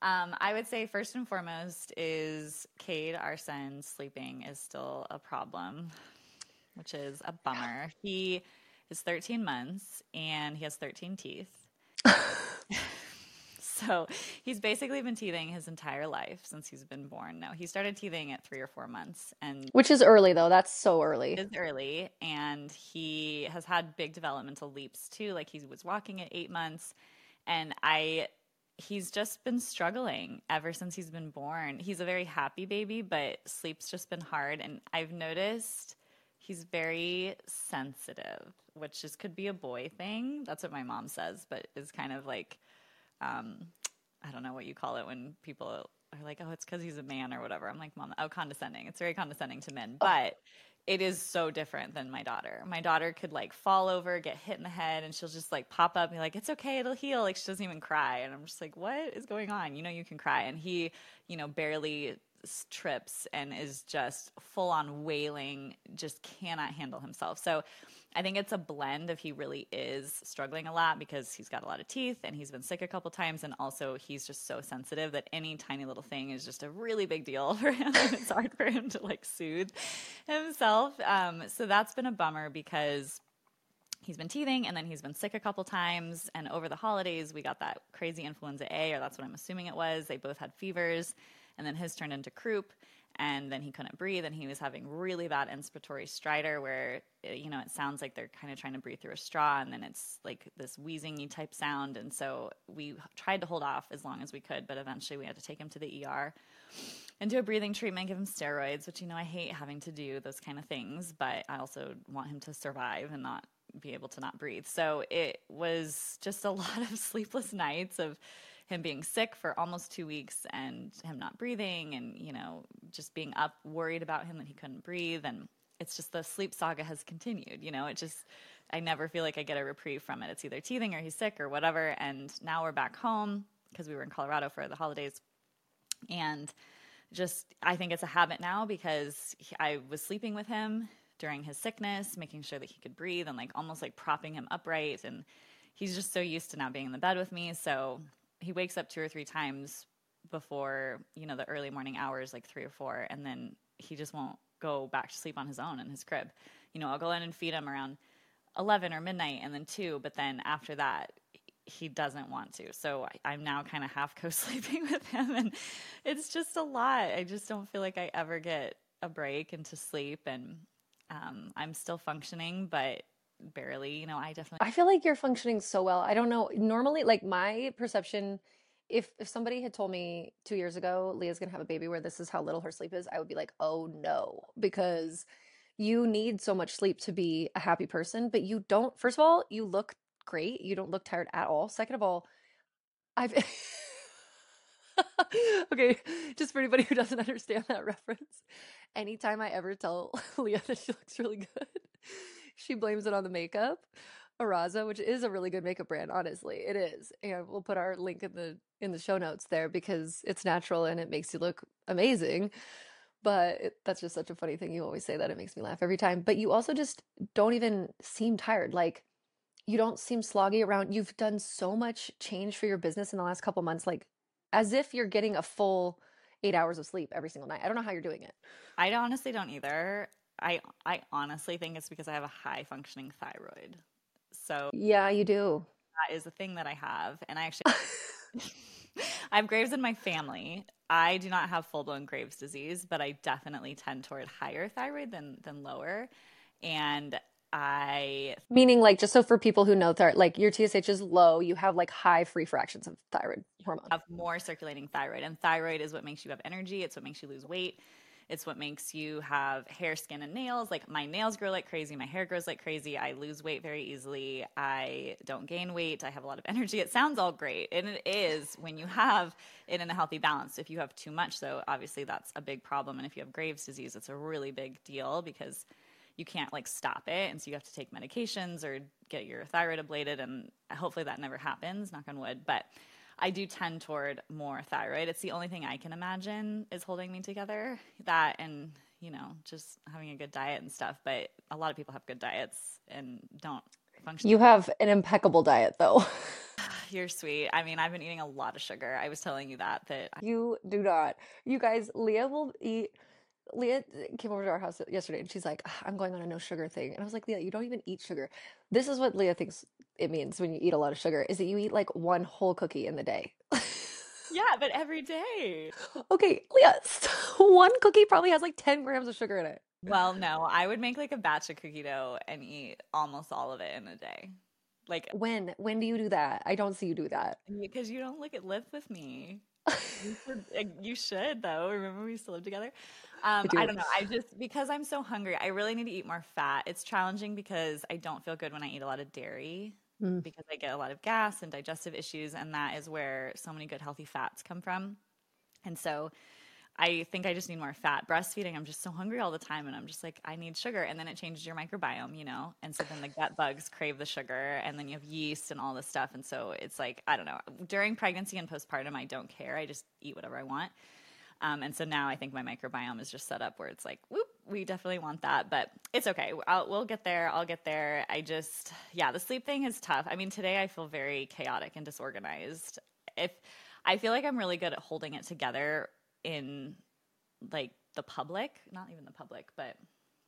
Speaker 1: I would say first and foremost is Cade, our son, sleeping is still a problem, which is a bummer. He is 13 months and he has 13 teeth. So he's basically been teething his entire life since he's been born. No, he started teething at 3 or 4 months, and
Speaker 2: Which is early, though. That's so early.
Speaker 1: is early. And he has had big developmental leaps too. Like he was walking at 8 months, and he's just been struggling ever since he's been born. He's a very happy baby, but sleep's just been hard. And I've noticed he's very sensitive, which just could be a boy thing. That's what my mom says, but is kind of like I don't know what you call it when people are like, oh, it's because he's a man or whatever. I'm like, mom, oh, condescending. It's very condescending to men, but it is so different than my daughter. My daughter could like fall over, get hit in the head, and she'll just like pop up and be like, it's okay, it'll heal. Like she doesn't even cry. And I'm just like, what is going on? You can cry. And he, barely trips and is just full on wailing, just cannot handle himself. So I think it's a blend of he really is struggling a lot because he's got a lot of teeth and he's been sick a couple times, and also he's just so sensitive that any tiny little thing is just a really big deal for him. And it's hard for him to like soothe himself. So that's been a bummer because he's been teething and then he's been sick a couple times. And over the holidays, we got that crazy influenza A, or that's what I'm assuming it was. They both had fevers, and then his turned into croup, and then he couldn't breathe, and he was having really bad inspiratory stridor where, it sounds like they're kind of trying to breathe through a straw, and then it's like this wheezing-y type sound. And so we tried to hold off as long as we could, but eventually we had to take him to the ER and do a breathing treatment, give him steroids, which, I hate having to do those kind of things, but I also want him to survive and not be able to not breathe. So it was just a lot of sleepless nights of him being sick for almost 2 weeks and him not breathing and, just being up worried about him that he couldn't breathe. And it's just the sleep saga has continued, it just I never feel like I get a reprieve from it. It's either teething or he's sick or whatever. And now we're back home because we were in Colorado for the holidays. And just, I think it's a habit now because I was sleeping with him during his sickness, making sure that he could breathe and like almost like propping him upright. And he's just so used to now being in the bed with me. So he wakes up 2 or 3 times before, the early morning hours, like 3 or 4. And then he just won't go back to sleep on his own in his crib. I'll go in and feed him around 11 or midnight and then 2. But then after that, he doesn't want to. So I'm now kind of half co-sleeping with him. And it's just a lot. I just don't feel like I ever get a break into sleep. And I'm still functioning, but barely. I definitely.
Speaker 2: I feel like you're functioning so well. I don't know. Normally, like my perception, if somebody had told me 2 years ago, Leah's gonna have a baby where this is how little her sleep is, I would be like, oh no, because you need so much sleep to be a happy person, but you don't. First of all, you look great. You don't look tired at all. Second of all, I've okay, just for anybody who doesn't understand that reference, anytime I ever tell Leah that she looks really good, she blames it on the makeup. Araza, which is a really good makeup brand, honestly. It is. And we'll put our link in the show notes there because it's natural and it makes you look amazing. But that's just such a funny thing. You always say that. It makes me laugh every time. But you also just don't even seem tired. Like you don't seem sloggy around. You've done so much change for your business in the last couple months, like as if you're getting a full 8 hours of sleep every single night. I don't know how you're doing it.
Speaker 1: I honestly don't either. I honestly think it's because I have a high functioning thyroid. So
Speaker 2: Yeah, you do.
Speaker 1: that is a thing that I have. And I actually I have Graves in my family. I do not have full blown Graves disease, but I definitely tend toward higher thyroid than lower. And I
Speaker 2: Meaning, like, just so for people who know thyroid, like your TSH is low, you have like high free fractions of thyroid hormone.
Speaker 1: have more circulating thyroid, and thyroid is what makes you have energy. It's what makes you lose weight. It's what makes you have hair, skin, and nails. Like my nails grow like crazy. My hair grows like crazy. I lose weight very easily. I don't gain weight. I have a lot of energy. It sounds all great. And it is when you have it in a healthy balance. If you have too much, though, obviously that's a big problem. And if you have Graves' disease, it's a really big deal because you can't like stop it. And so you have to take medications or get your thyroid ablated. And hopefully that never happens, knock on wood. But I do tend toward more thyroid. It's the only thing I can imagine is holding me together. That and, just having a good diet and stuff. But a lot of people have good diets and don't function.
Speaker 2: You have an impeccable diet, though.
Speaker 1: You're sweet. I mean, I've been eating a lot of sugar. I was telling you that.
Speaker 2: You do not. You guys, Leah came over to our house yesterday and she's like, "Ah, I'm going on a no sugar thing." And I was like, Leah, you don't even eat sugar. This is what Leah thinks it means when you eat a lot of sugar, is that you eat like one whole cookie in the day.
Speaker 1: Yeah, but every day.
Speaker 2: Okay, Leah, one cookie probably has like 10 grams of sugar in it.
Speaker 1: Well, no, I would make like a batch of cookie dough and eat almost all of it in a day. Like,
Speaker 2: When do you do that? I don't see you do that.
Speaker 1: because you don't live with me. You should though. Remember we used to live together.
Speaker 2: I
Speaker 1: I
Speaker 2: do.
Speaker 1: don't know. I just because I'm so hungry, I really need to eat more fat. It's challenging because I don't feel good when I eat a lot of dairy
Speaker 2: Mm.
Speaker 1: because I get a lot of gas and digestive issues, and that is where so many good healthy fats come from. And so I think I just need more fat. Breastfeeding, I'm just so hungry all the time, and I'm just like, I need sugar. And then it changes your microbiome. And so then the gut bugs crave the sugar, and then you have yeast and all this stuff. And so it's like, I don't know. During pregnancy and postpartum, I don't care. I just eat whatever I want. And so now I think my microbiome is just set up where it's like, whoop, we definitely want that, but it's okay. We'll get there. I'll get there. Yeah, the sleep thing is tough. I mean, today I feel very chaotic and disorganized. If I feel like I'm really good at holding it together in like the public, not even the public, but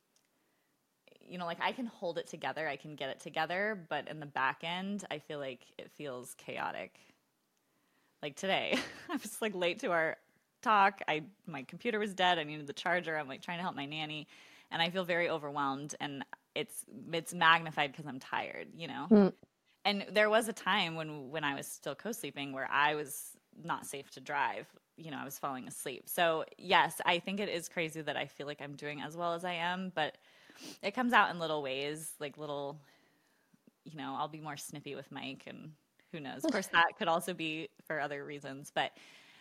Speaker 1: like I can hold it together. I can get it together, but in the back end, I feel like it feels chaotic. Like today, I was like late to our talk. My computer was dead. I needed the charger. I'm like trying to help my nanny, and I feel very overwhelmed. And it's magnified because I'm tired.
Speaker 2: Mm.
Speaker 1: And there was a time when I was still co-sleeping where I was not safe to drive. I was falling asleep. So yes, I think it is crazy that I feel like I'm doing as well as I am, but it comes out in little ways, like little. I'll be more snippy with Mike, and who knows? Of course, that could also be for other reasons, but.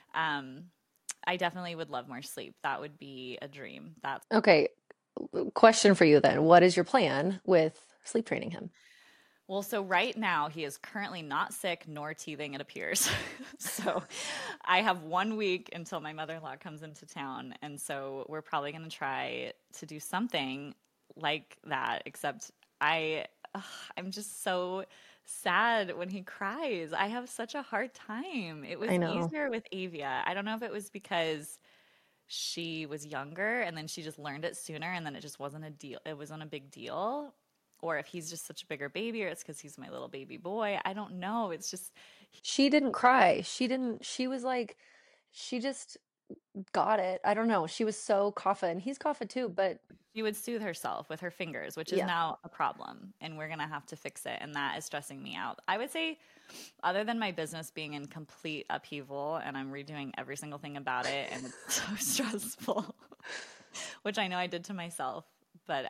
Speaker 1: I definitely would love more sleep. That would be a dream.
Speaker 2: Okay, question for you then. What is your plan with sleep training him?
Speaker 1: Well, so right now he is currently not sick nor teething, it appears. So I have 1 week until my mother-in-law comes into town, and so we're probably going to try to do something like that. Except I, ugh, I'm just so sad when he cries. I have such a hard time. It was
Speaker 2: I know.
Speaker 1: easier with Avia. I don't know if it was because she was younger and then she just learned it sooner and then it just wasn't a deal. It wasn't a big deal. Or if he's just such a bigger baby or it's because he's my little baby boy. I don't know. It's just,
Speaker 2: She didn't cry. She was like, she just got it. I don't know. She was so Kafka, and he's Kafka too, but
Speaker 1: she would soothe herself with her fingers, which is
Speaker 2: yeah.
Speaker 1: now a problem. And we're going to have to fix it. And that is stressing me out. I would say, other than my business being in complete upheaval and I'm redoing every single thing about it and it's so stressful, which I know I did to myself, but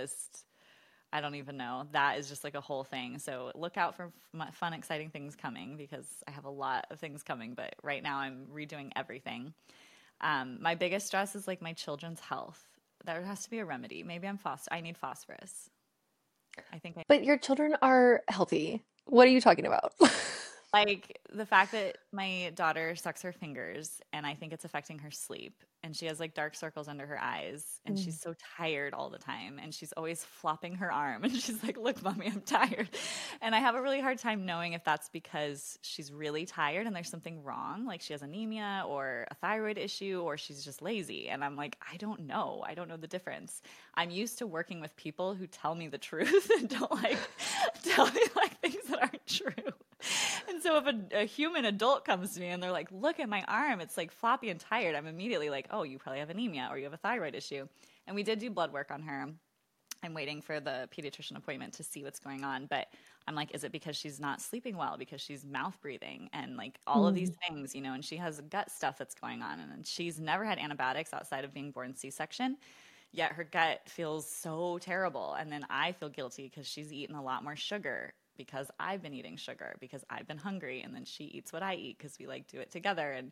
Speaker 1: I don't even know. That is just like a whole thing. So look out for fun, exciting things coming because I have a lot of things coming. But right now I'm redoing everything. My biggest stress is like my children's health. There has to be a remedy. Maybe I need phosphorus. I think I
Speaker 2: But your children are healthy. What are you talking about?
Speaker 1: like the fact that my daughter sucks her fingers and I think it's affecting her sleep. And she has like dark circles under her eyes and
Speaker 2: Mm.
Speaker 1: she's so tired all the time. And she's always flopping her arm and she's like, look, mommy, I'm tired. And I have a really hard time knowing if that's because she's really tired and there's something wrong, like she has anemia or a thyroid issue or she's just lazy. And I'm like, I don't know. I don't know the difference. I'm used to working with people who tell me the truth and don't like tell me like things that aren't true. And so if a human adult comes to me and they're like, look at my arm, it's like floppy and tired, I'm immediately like, oh, you probably have anemia or you have a thyroid issue. And we did do blood work on her. I'm waiting for the pediatrician appointment to see what's going on. But I'm like, is it because she's not sleeping well? Because she's mouth breathing and like all of these
Speaker 2: Mm.
Speaker 1: things, and she has gut stuff that's going on. And she's never had antibiotics outside of being born C-section. Yet her gut feels so terrible. And then I feel guilty because she's eaten a lot more sugar because I've been eating sugar because I've been hungry. And then she eats what I eat because we like do it together. And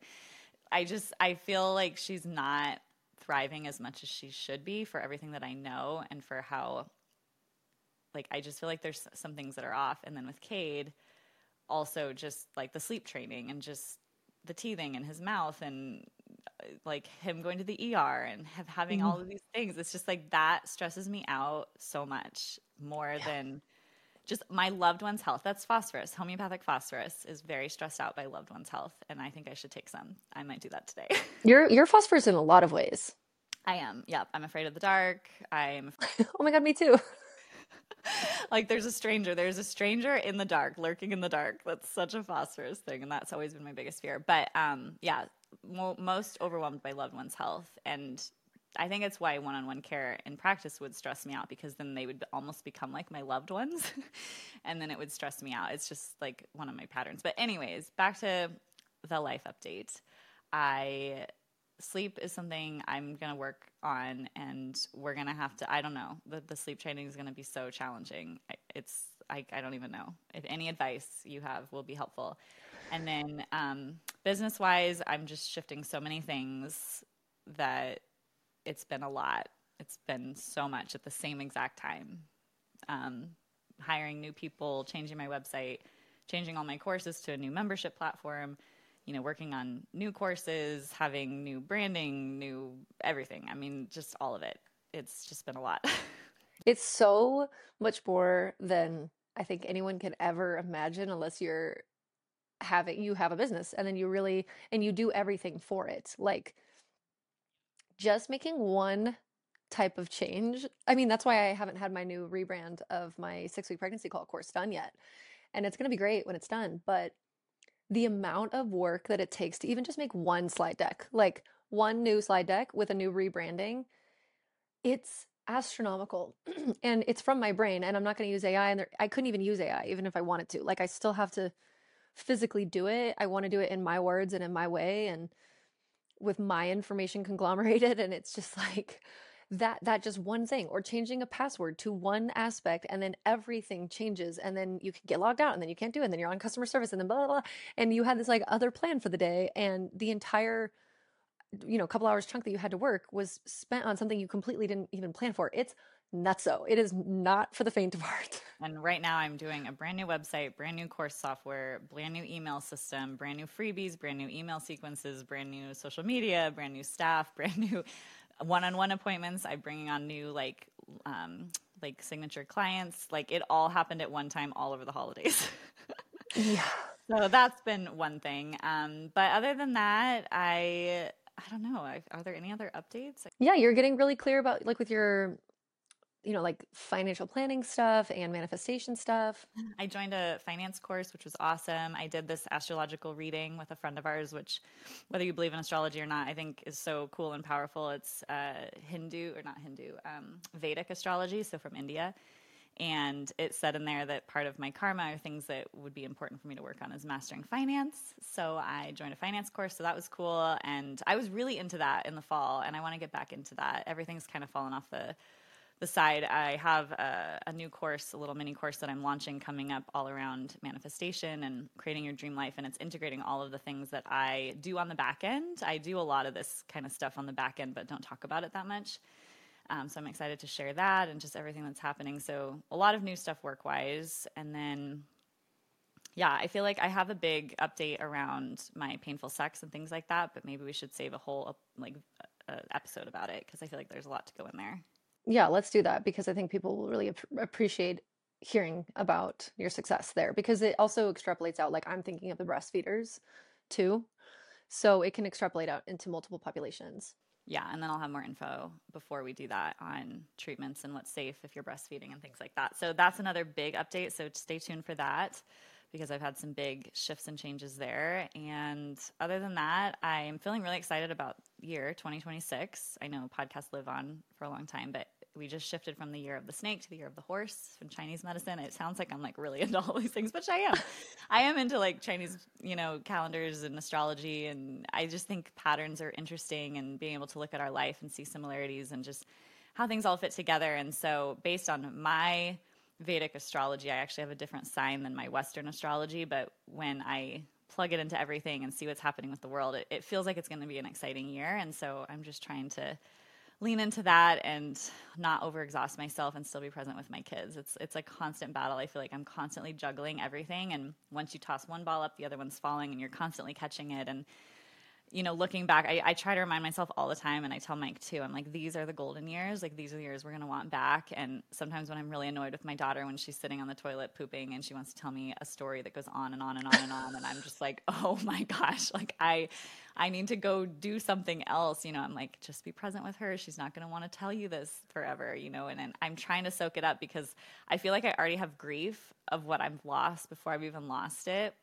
Speaker 1: I feel like she's not thriving as much as she should be for everything that I know and for how, like, I just feel like there's some things that are off. And then with Cade, also just like the sleep training and just the teething in his mouth and like him going to the ER and having
Speaker 2: Mm.
Speaker 1: all of these things. It's just like that stresses me out so much more
Speaker 2: Yeah.
Speaker 1: than just my loved one's health. That's phosphorus. Homeopathic phosphorus is very stressed out by loved one's health. And I think I should take some. I might do that today.
Speaker 2: You're phosphorus in a lot of ways.
Speaker 1: I am. Yep. I'm afraid of the dark. I'm
Speaker 2: Oh my God, me too.
Speaker 1: like there's a stranger. There's a stranger in the dark, lurking in the dark. That's such a phosphorus thing. And that's always been my biggest fear. But yeah, most overwhelmed by loved one's health. And I think it's why one-on-one care in practice would stress me out because then they would almost become like my loved ones. And then it would stress me out. It's just like one of my patterns. But anyways, back to the life update. I Sleep is something I'm going to work on and we're going to have to, I don't know, the sleep training is going to be so challenging. I don't even know if any advice you have will be helpful. And then business wise, I'm just shifting so many things that it's been a lot. It's been so much at the same exact time. Um, Hiring new people, changing my website, changing all my courses to a new membership platform, working on new courses, having new branding, new everything. I mean, just all of it. It's just been a lot.
Speaker 2: It's so much more than I think anyone can ever imagine unless you have a business and then you do everything for it. Like just making one type of change. I mean, that's why I haven't had my new rebrand of my 6-week pregnancy call course done yet. And it's going to be great when it's done, but the amount of work that it takes to even just make one slide deck, like one new slide deck with a new rebranding, it's astronomical. And it's from my brain, and I'm not going to use AI, and I couldn't even use AI even if I wanted to. Like I still have to physically do it. I want to do it in my words and in my way and with my information conglomerated, and it's just like that just one thing, or changing a password to one aspect and then everything changes, and then you can get logged out and then you can't do it, and then you're on customer service and then blah blah blah, and you had this like other plan for the day, and the entire couple hours chunk that you had to work was spent on something you completely didn't even plan for. It's nutso. It is not for the faint of heart.
Speaker 1: And right now I'm doing a brand new website, brand new course software, brand new email system, brand new freebies, brand new email sequences, brand new social media, brand new staff, brand new one-on-one appointments. I'm bringing on new like signature clients. Like it all happened at one time all over the holidays.
Speaker 2: Yeah.
Speaker 1: So that's been one thing. But other than that, I don't know. Are there any other updates?
Speaker 2: Yeah, you're getting really clear about like with your, like financial planning stuff and manifestation stuff.
Speaker 1: I joined a finance course, which was awesome. I did this astrological reading with a friend of ours, which, whether you believe in astrology or not, I think is so cool and powerful. It's Hindu, or not Hindu, Vedic astrology, so from India. And it said in there that part of my karma are things that would be important for me to work on is mastering finance. So I joined a finance course, so that was cool. And I was really into that in the fall, and I want to get back into that. Everything's kind of fallen off the side. I have a new course, a little mini course that I'm launching coming up all around manifestation and creating your dream life. And it's integrating all of the things that I do on the back end. I do a lot of this kind of stuff on the back end, but don't talk about it that much. So I'm excited to share that and just everything that's happening. So a lot of new stuff work-wise. And then, yeah, I feel like I have a big update around my painful sex and things like that, but maybe we should save a whole episode about it because I feel like there's a lot to go in there.
Speaker 2: Yeah, let's do that because I think people will really appreciate hearing about your success there because it also extrapolates out. Like I'm thinking of the breastfeeders too. So it can extrapolate out into multiple populations.
Speaker 1: Yeah, and then I'll have more info before we do that on treatments and what's safe if you're breastfeeding and things like that. So that's another big update. So stay tuned for that because I've had some big shifts and changes there. And other than that, I am feeling really excited about year 2026. I know podcasts live on for a long time, but we just shifted from the year of the snake to the year of the horse in Chinese medicine. It sounds like I'm like really into all these things, which I am. I am into like Chinese, calendars and astrology. And I just think patterns are interesting and being able to look at our life and see similarities and just how things all fit together. And so based on my Vedic astrology, I actually have a different sign than my Western astrology. But when I plug it into everything and see what's happening with the world, it feels like it's going to be an exciting year. And so I'm just trying to lean into that and not overexhaust myself and still be present with my kids. It's a constant battle. I feel like I'm constantly juggling everything. And once you toss one ball up, the other one's falling and you're constantly catching it. And looking back, I try to remind myself all the time, and I tell Mike too, I'm like, these are the golden years. Like, these are the years we're going to want back. And sometimes when I'm really annoyed with my daughter, when she's sitting on the toilet pooping and she wants to tell me a story that goes on and on and on and on, and I'm just like, oh my gosh, like I need to go do something else. I'm like, just be present with her. She's not going to want to tell you this forever, and I'm trying to soak it up because I feel like I already have grief of what I've lost before I've even lost it.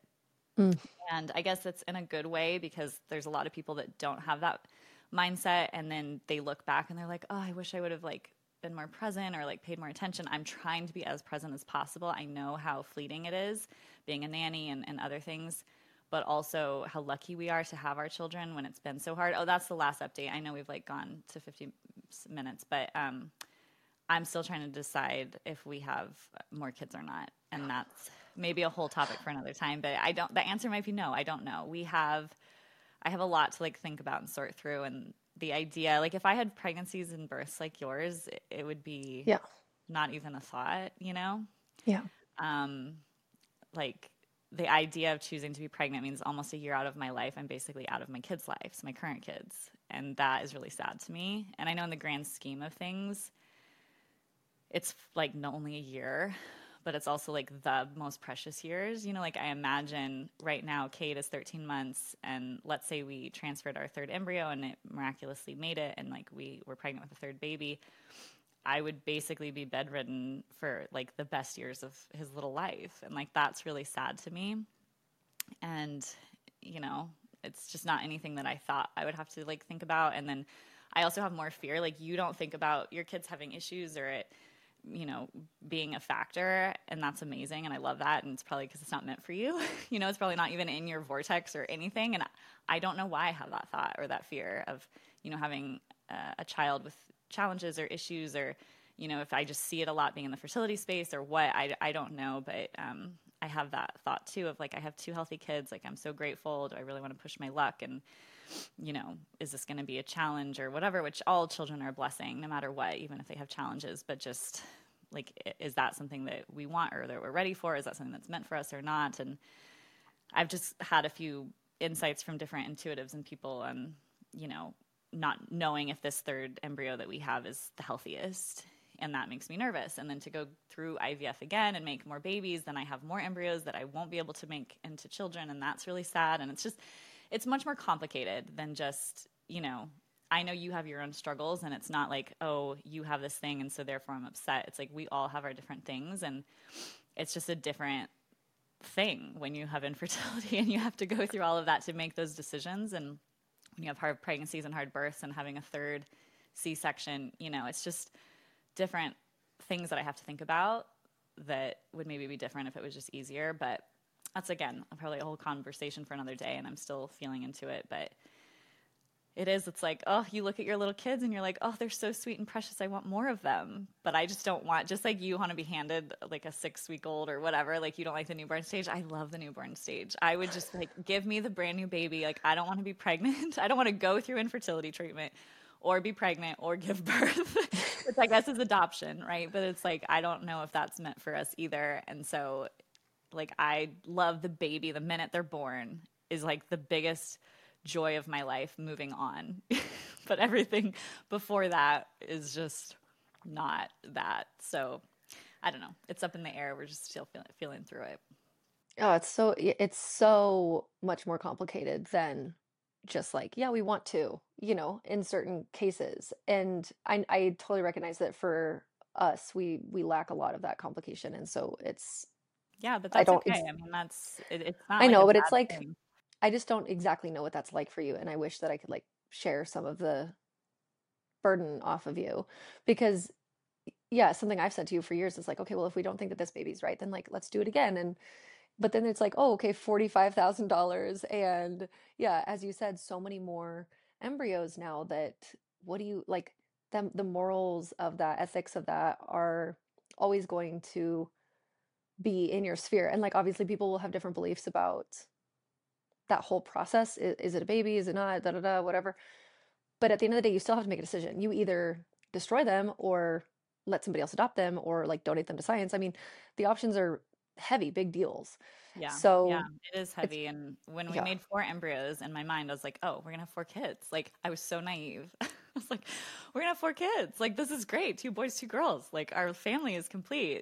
Speaker 1: And I guess it's in a good way because there's a lot of people that don't have that mindset, and then they look back and they're like, oh, I wish I would have like been more present or like paid more attention. I'm trying to be as present as possible. I know how fleeting it is being a nanny and other things, but also how lucky we are to have our children when it's been so hard. Oh, that's the last update. I know we've like gone to 50 minutes, but I'm still trying to decide if we have more kids or not. And that's maybe a whole topic for another time, but the answer might be no, I don't know. I have a lot to like think about and sort through. And the idea, like if I had pregnancies and births like yours, it would be not even a thought,
Speaker 2: Yeah.
Speaker 1: Like the idea of choosing to be pregnant means almost a year out of my life. I'm basically out of my kids' lives, my current kids. And that is really sad to me. And I know in the grand scheme of things, it's like not only a year, but it's also like the most precious years. Like I imagine right now, Kate is 13 months, and let's say we transferred our third embryo and it miraculously made it, and like we were pregnant with a third baby. I would basically be bedridden for like the best years of his little life. And like, that's really sad to me. And, it's just not anything that I thought I would have to like think about. And then I also have more fear. Like you don't think about your kids having issues or it, being a factor, and that's amazing. And I love that. And it's probably because it's not meant for you. It's probably not even in your vortex or anything. And I don't know why I have that thought or that fear of, having a child with challenges or issues, or, if I just see it a lot being in the fertility space or what, I don't know. But I have that thought too of like, I have 2 healthy kids. Like, I'm so grateful. Do I really want to push my luck? And, is this going to be a challenge or whatever, which all children are a blessing no matter what, even if they have challenges, but just like, is that something that we want or that we're ready for? Is that something that's meant for us or not? And I've just had a few insights from different intuitives and people on, not knowing if this third embryo that we have is the healthiest. And that makes me nervous. And then to go through IVF again and make more babies, then I have more embryos that I won't be able to make into children. And that's really sad. And it's much more complicated than just, I know you have your own struggles, and it's not like, oh, you have this thing and so therefore I'm upset. It's like we all have our different things, and it's just a different thing when you have infertility and you have to go through all of that to make those decisions. And when you have hard pregnancies and hard births and having a third C-section, it's just different things that I have to think about that would maybe be different if it was just easier. But that's, again, probably a whole conversation for another day, and I'm still feeling into it. But it's like, oh, you look at your little kids and you're like, oh, they're so sweet and precious. I want more of them. But I just don't want, just like you want to be handed like a 6-week-old or whatever, like you don't like the newborn stage. I love the newborn stage. I would just like, give me the brand new baby. Like, I don't want to be pregnant. I don't want to go through infertility treatment or be pregnant or give birth, which I guess is adoption, right? But it's like, I don't know if that's meant for us either. And so like, I love the baby the minute they're born is like the biggest joy of my life moving on. But everything before that is just not that. So I don't know. It's up in the air. We're just still feeling through it.
Speaker 2: Oh, it's so much more complicated than just like, yeah, we want to, in certain cases. And I totally recognize that for us, we lack a lot of that complication. And so
Speaker 1: yeah, but
Speaker 2: I
Speaker 1: that's
Speaker 2: don't,
Speaker 1: okay. I mean, it's not
Speaker 2: I
Speaker 1: like a
Speaker 2: know, but
Speaker 1: bad
Speaker 2: it's like,
Speaker 1: thing.
Speaker 2: I just don't exactly know what that's like for you. And I wish that I could like share some of the burden off of you, because yeah, something I've said to you for years is like, okay, well, if we don't think that this baby's right, then like, let's do it again. But then it's like, oh, okay, $45,000. And yeah, as you said, so many more embryos now that what do you like the morals of that, ethics of that are always going to be in your sphere. And like, obviously people will have different beliefs about that whole process. Is it a baby? Is it not? Da, da, da, whatever. But at the end of the day, you still have to make a decision. You either destroy them or let somebody else adopt them or like donate them to science. I mean, the options are heavy, big deals.
Speaker 1: Yeah. Yeah,
Speaker 2: So
Speaker 1: it is
Speaker 2: it's,
Speaker 1: heavy. And when we
Speaker 2: yeah.
Speaker 1: made 4 embryos in my mind, I was like, oh, we're going to have 4 kids. Like, I was so naive. I was like, we're going to have 4 kids. Like, this is great. 2 boys, 2 girls. Like, our family is complete.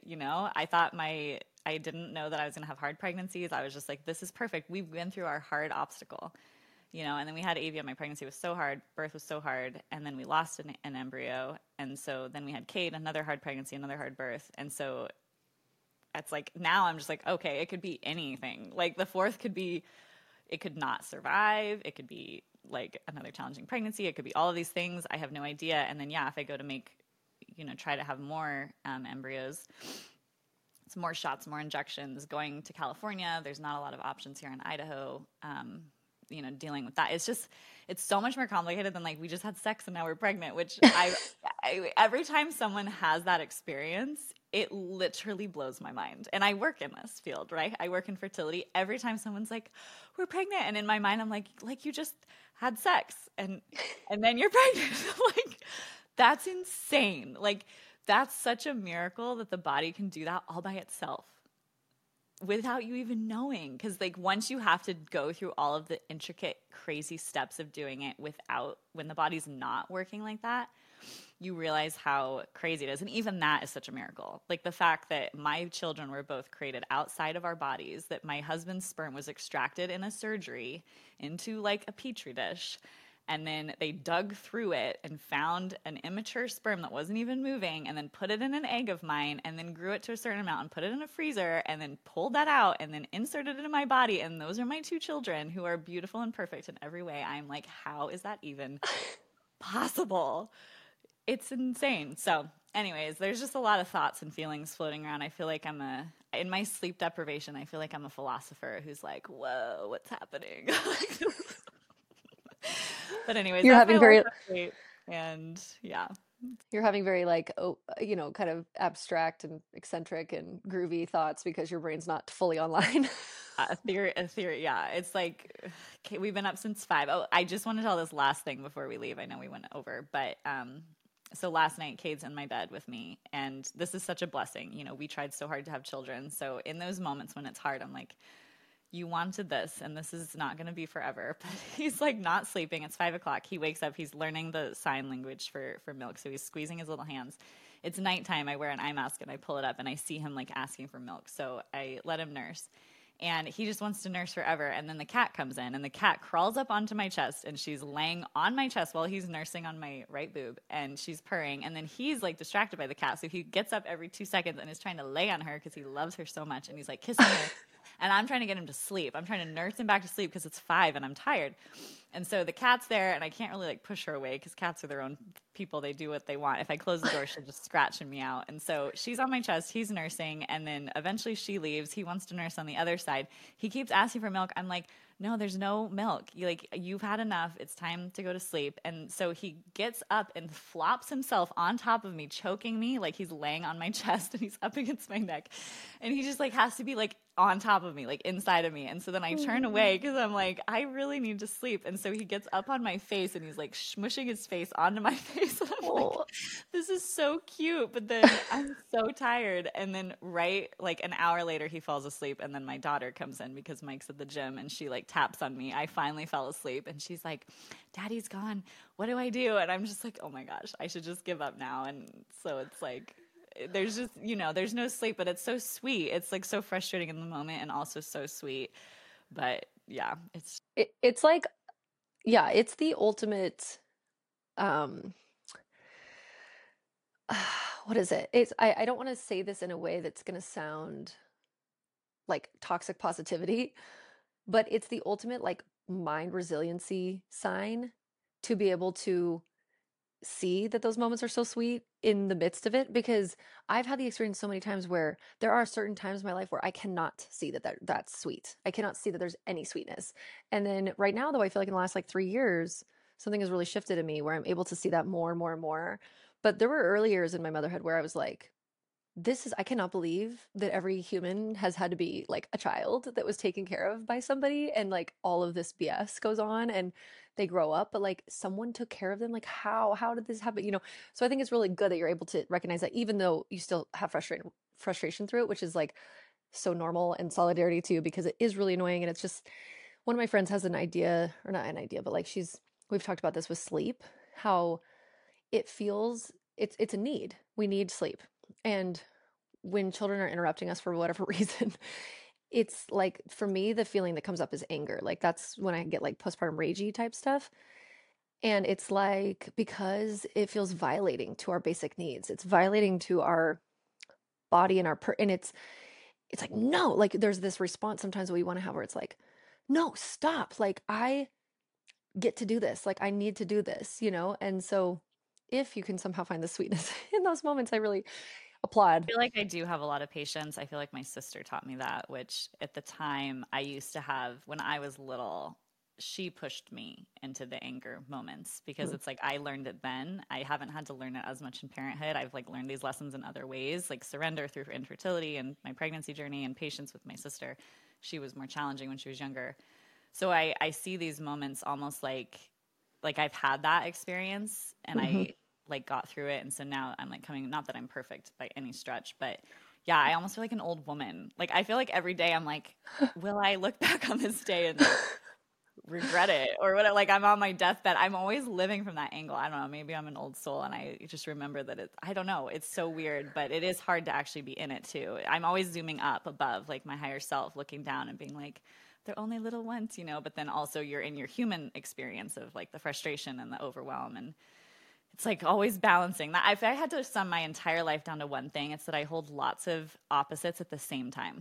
Speaker 1: I didn't know that I was going to have hard pregnancies. I was just like, this is perfect. We've been through our hard obstacle, and then we had Avia. My pregnancy was so hard. Birth was so hard. And then we lost an embryo. And so then we had Kate, another hard pregnancy, another hard birth. And so it's like, now I'm just like, okay, it could be anything. Like the 4th could be, it could not survive. It could be like another challenging pregnancy. It could be all of these things. I have no idea. And then, yeah, if I go to make, try to have more embryos, it's more shots, more injections. Going to California, there's not a lot of options here in Idaho. Dealing with that. It's so much more complicated than like, we just had sex and now we're pregnant, which I every time someone has that experience, it literally blows my mind. And I work in this field, right? I work in fertility. Every time someone's like, we're pregnant. And in my mind, I'm like you just had sex and then you're pregnant. Like, that's insane. Like, that's such a miracle that the body can do that all by itself without you even knowing. Because like, once you have to go through all of the intricate, crazy steps of doing it when the body's not working like that, you realize how crazy it is. And even that is such a miracle. Like the fact that my children were both created outside of our bodies, that my husband's sperm was extracted in a surgery into like a petri dish. And then they dug through it and found an immature sperm that wasn't even moving, and then put it in an egg of mine, and then grew it to a certain amount and put it in a freezer, and then pulled that out and then inserted it in my body. And those are my 2 children who are beautiful and perfect in every way. I'm like, how is that even possible? It's insane. So anyways, there's just a lot of thoughts and feelings floating around. I feel like in my sleep deprivation, I feel like I'm a philosopher who's like, whoa, what's happening? But anyways,
Speaker 2: You're
Speaker 1: that's
Speaker 2: having
Speaker 1: my
Speaker 2: very
Speaker 1: life update. And yeah.
Speaker 2: You're having very like, oh, kind of abstract and eccentric and groovy thoughts because your brain's not fully online.
Speaker 1: A theory, yeah. It's like, okay, we've been up since 5. Oh, I just want to tell this last thing before we leave. I know we went over, but so last night, Cade's in my bed with me, and this is such a blessing. You know, we tried so hard to have children, so in those moments when it's hard, I'm like, you wanted this, and this is not going to be forever. But he's like not sleeping. It's 5 o'clock. He wakes up. He's learning the sign language for milk, so he's squeezing his little hands. It's nighttime. I wear an eye mask and I pull it up, and I see him like asking for milk, so I let him nurse and he just wants to nurse forever. And then the cat comes in, and the cat crawls up onto my chest, and she's laying on my chest while he's nursing on my right boob, and she's purring. And then he's like distracted by the cat, so he gets up every 2 seconds and is trying to lay on her because he loves her so much, and he's like kissing her. And I'm trying to get him to sleep. I'm trying to nurse him back to sleep because it's 5 and I'm tired. And so the cat's there, and I can't really like push her away because cats are their own people. They do what they want. If I close the door, she'll just scratch and meow. And so she's on my chest, he's nursing, and then eventually she leaves. He wants to nurse on the other side. He keeps asking for milk. I'm like, no, there's no milk. You've had enough. It's time to go to sleep. And so he gets up and flops himself on top of me, choking me like he's laying on my chest and he's up against my neck. And he just like has to be like on top of me, like inside of me. And so then I turn away because I'm like, I really need to sleep. And so he gets up on my face and he's like smushing his face onto my face. And I'm like, this is so cute. But then I'm so tired. And then right like an hour later, he falls asleep. And then my daughter comes in because Mike's at the gym and she like taps on me. I finally fell asleep and she's like, Daddy's gone. What do I do? And I'm just like, oh my gosh, I should just give up now. And so it's like, there's just, there's no sleep, but it's so sweet. It's like so frustrating in the moment and also so sweet. But yeah,
Speaker 2: It's like, yeah, it's the ultimate, um, what is it? I don't want to say this in a way that's going to sound like toxic positivity, but it's the ultimate like mind resiliency sign to be able to see that those moments are so sweet in the midst of it, because I've had the experience so many times where there are certain times in my life where I cannot see that's sweet. I cannot see that there's any sweetness. And then right now though, I feel like in the last like 3 years, something has really shifted in me where I'm able to see that more and more and more. But there were early years in my motherhood where I was like, I cannot believe that every human has had to be like a child that was taken care of by somebody, and like all of this BS goes on and they grow up, but like someone took care of them. Like how did this happen? So I think it's really good that you're able to recognize that, even though you still have frustration through it, which is like so normal, and solidarity too, because it is really annoying. And it's just, one of my friends has an idea, or not an idea, but like we've talked about this with sleep, how it feels, it's a need. We need sleep. And when children are interrupting us for whatever reason, it's like, for me, the feeling that comes up is anger. Like that's when I get like postpartum ragey type stuff. And it's like, because it feels violating to our basic needs. It's violating to our body and and it's like, no, like there's this response sometimes that we want to have where it's like, no, stop. Like I get to do this. Like I need to do this. And so if you can somehow find the sweetness in those moments, I really applaud.
Speaker 1: I feel like I do have a lot of patience. I feel like my sister taught me that, which at the time I used to have when I was little. She pushed me into the anger moments because it's like I learned it then. I haven't had to learn it as much in parenthood. I've like learned these lessons in other ways, like surrender through infertility and my pregnancy journey, and patience with my sister. She was more challenging when she was younger. So I see these moments almost like I've had that experience and
Speaker 2: Mm-hmm.
Speaker 1: I like got through it. And so now I'm like coming, not that I'm perfect by any stretch, but yeah, I almost feel like an old woman. Like I feel like every day I'm like, will I look back on this day and like regret it or what? Like I'm on my deathbed. I'm always living from that angle. I don't know. Maybe I'm an old soul and I just remember that I don't know. It's so weird, but it is hard to actually be in it too. I'm always zooming up above like my higher self, looking down and being like, they're only little ones, but then also you're in your human experience of like the frustration and the overwhelm. And it's like always balancing that. If I had to sum my entire life down to one thing, it's that I hold lots of opposites at the same time.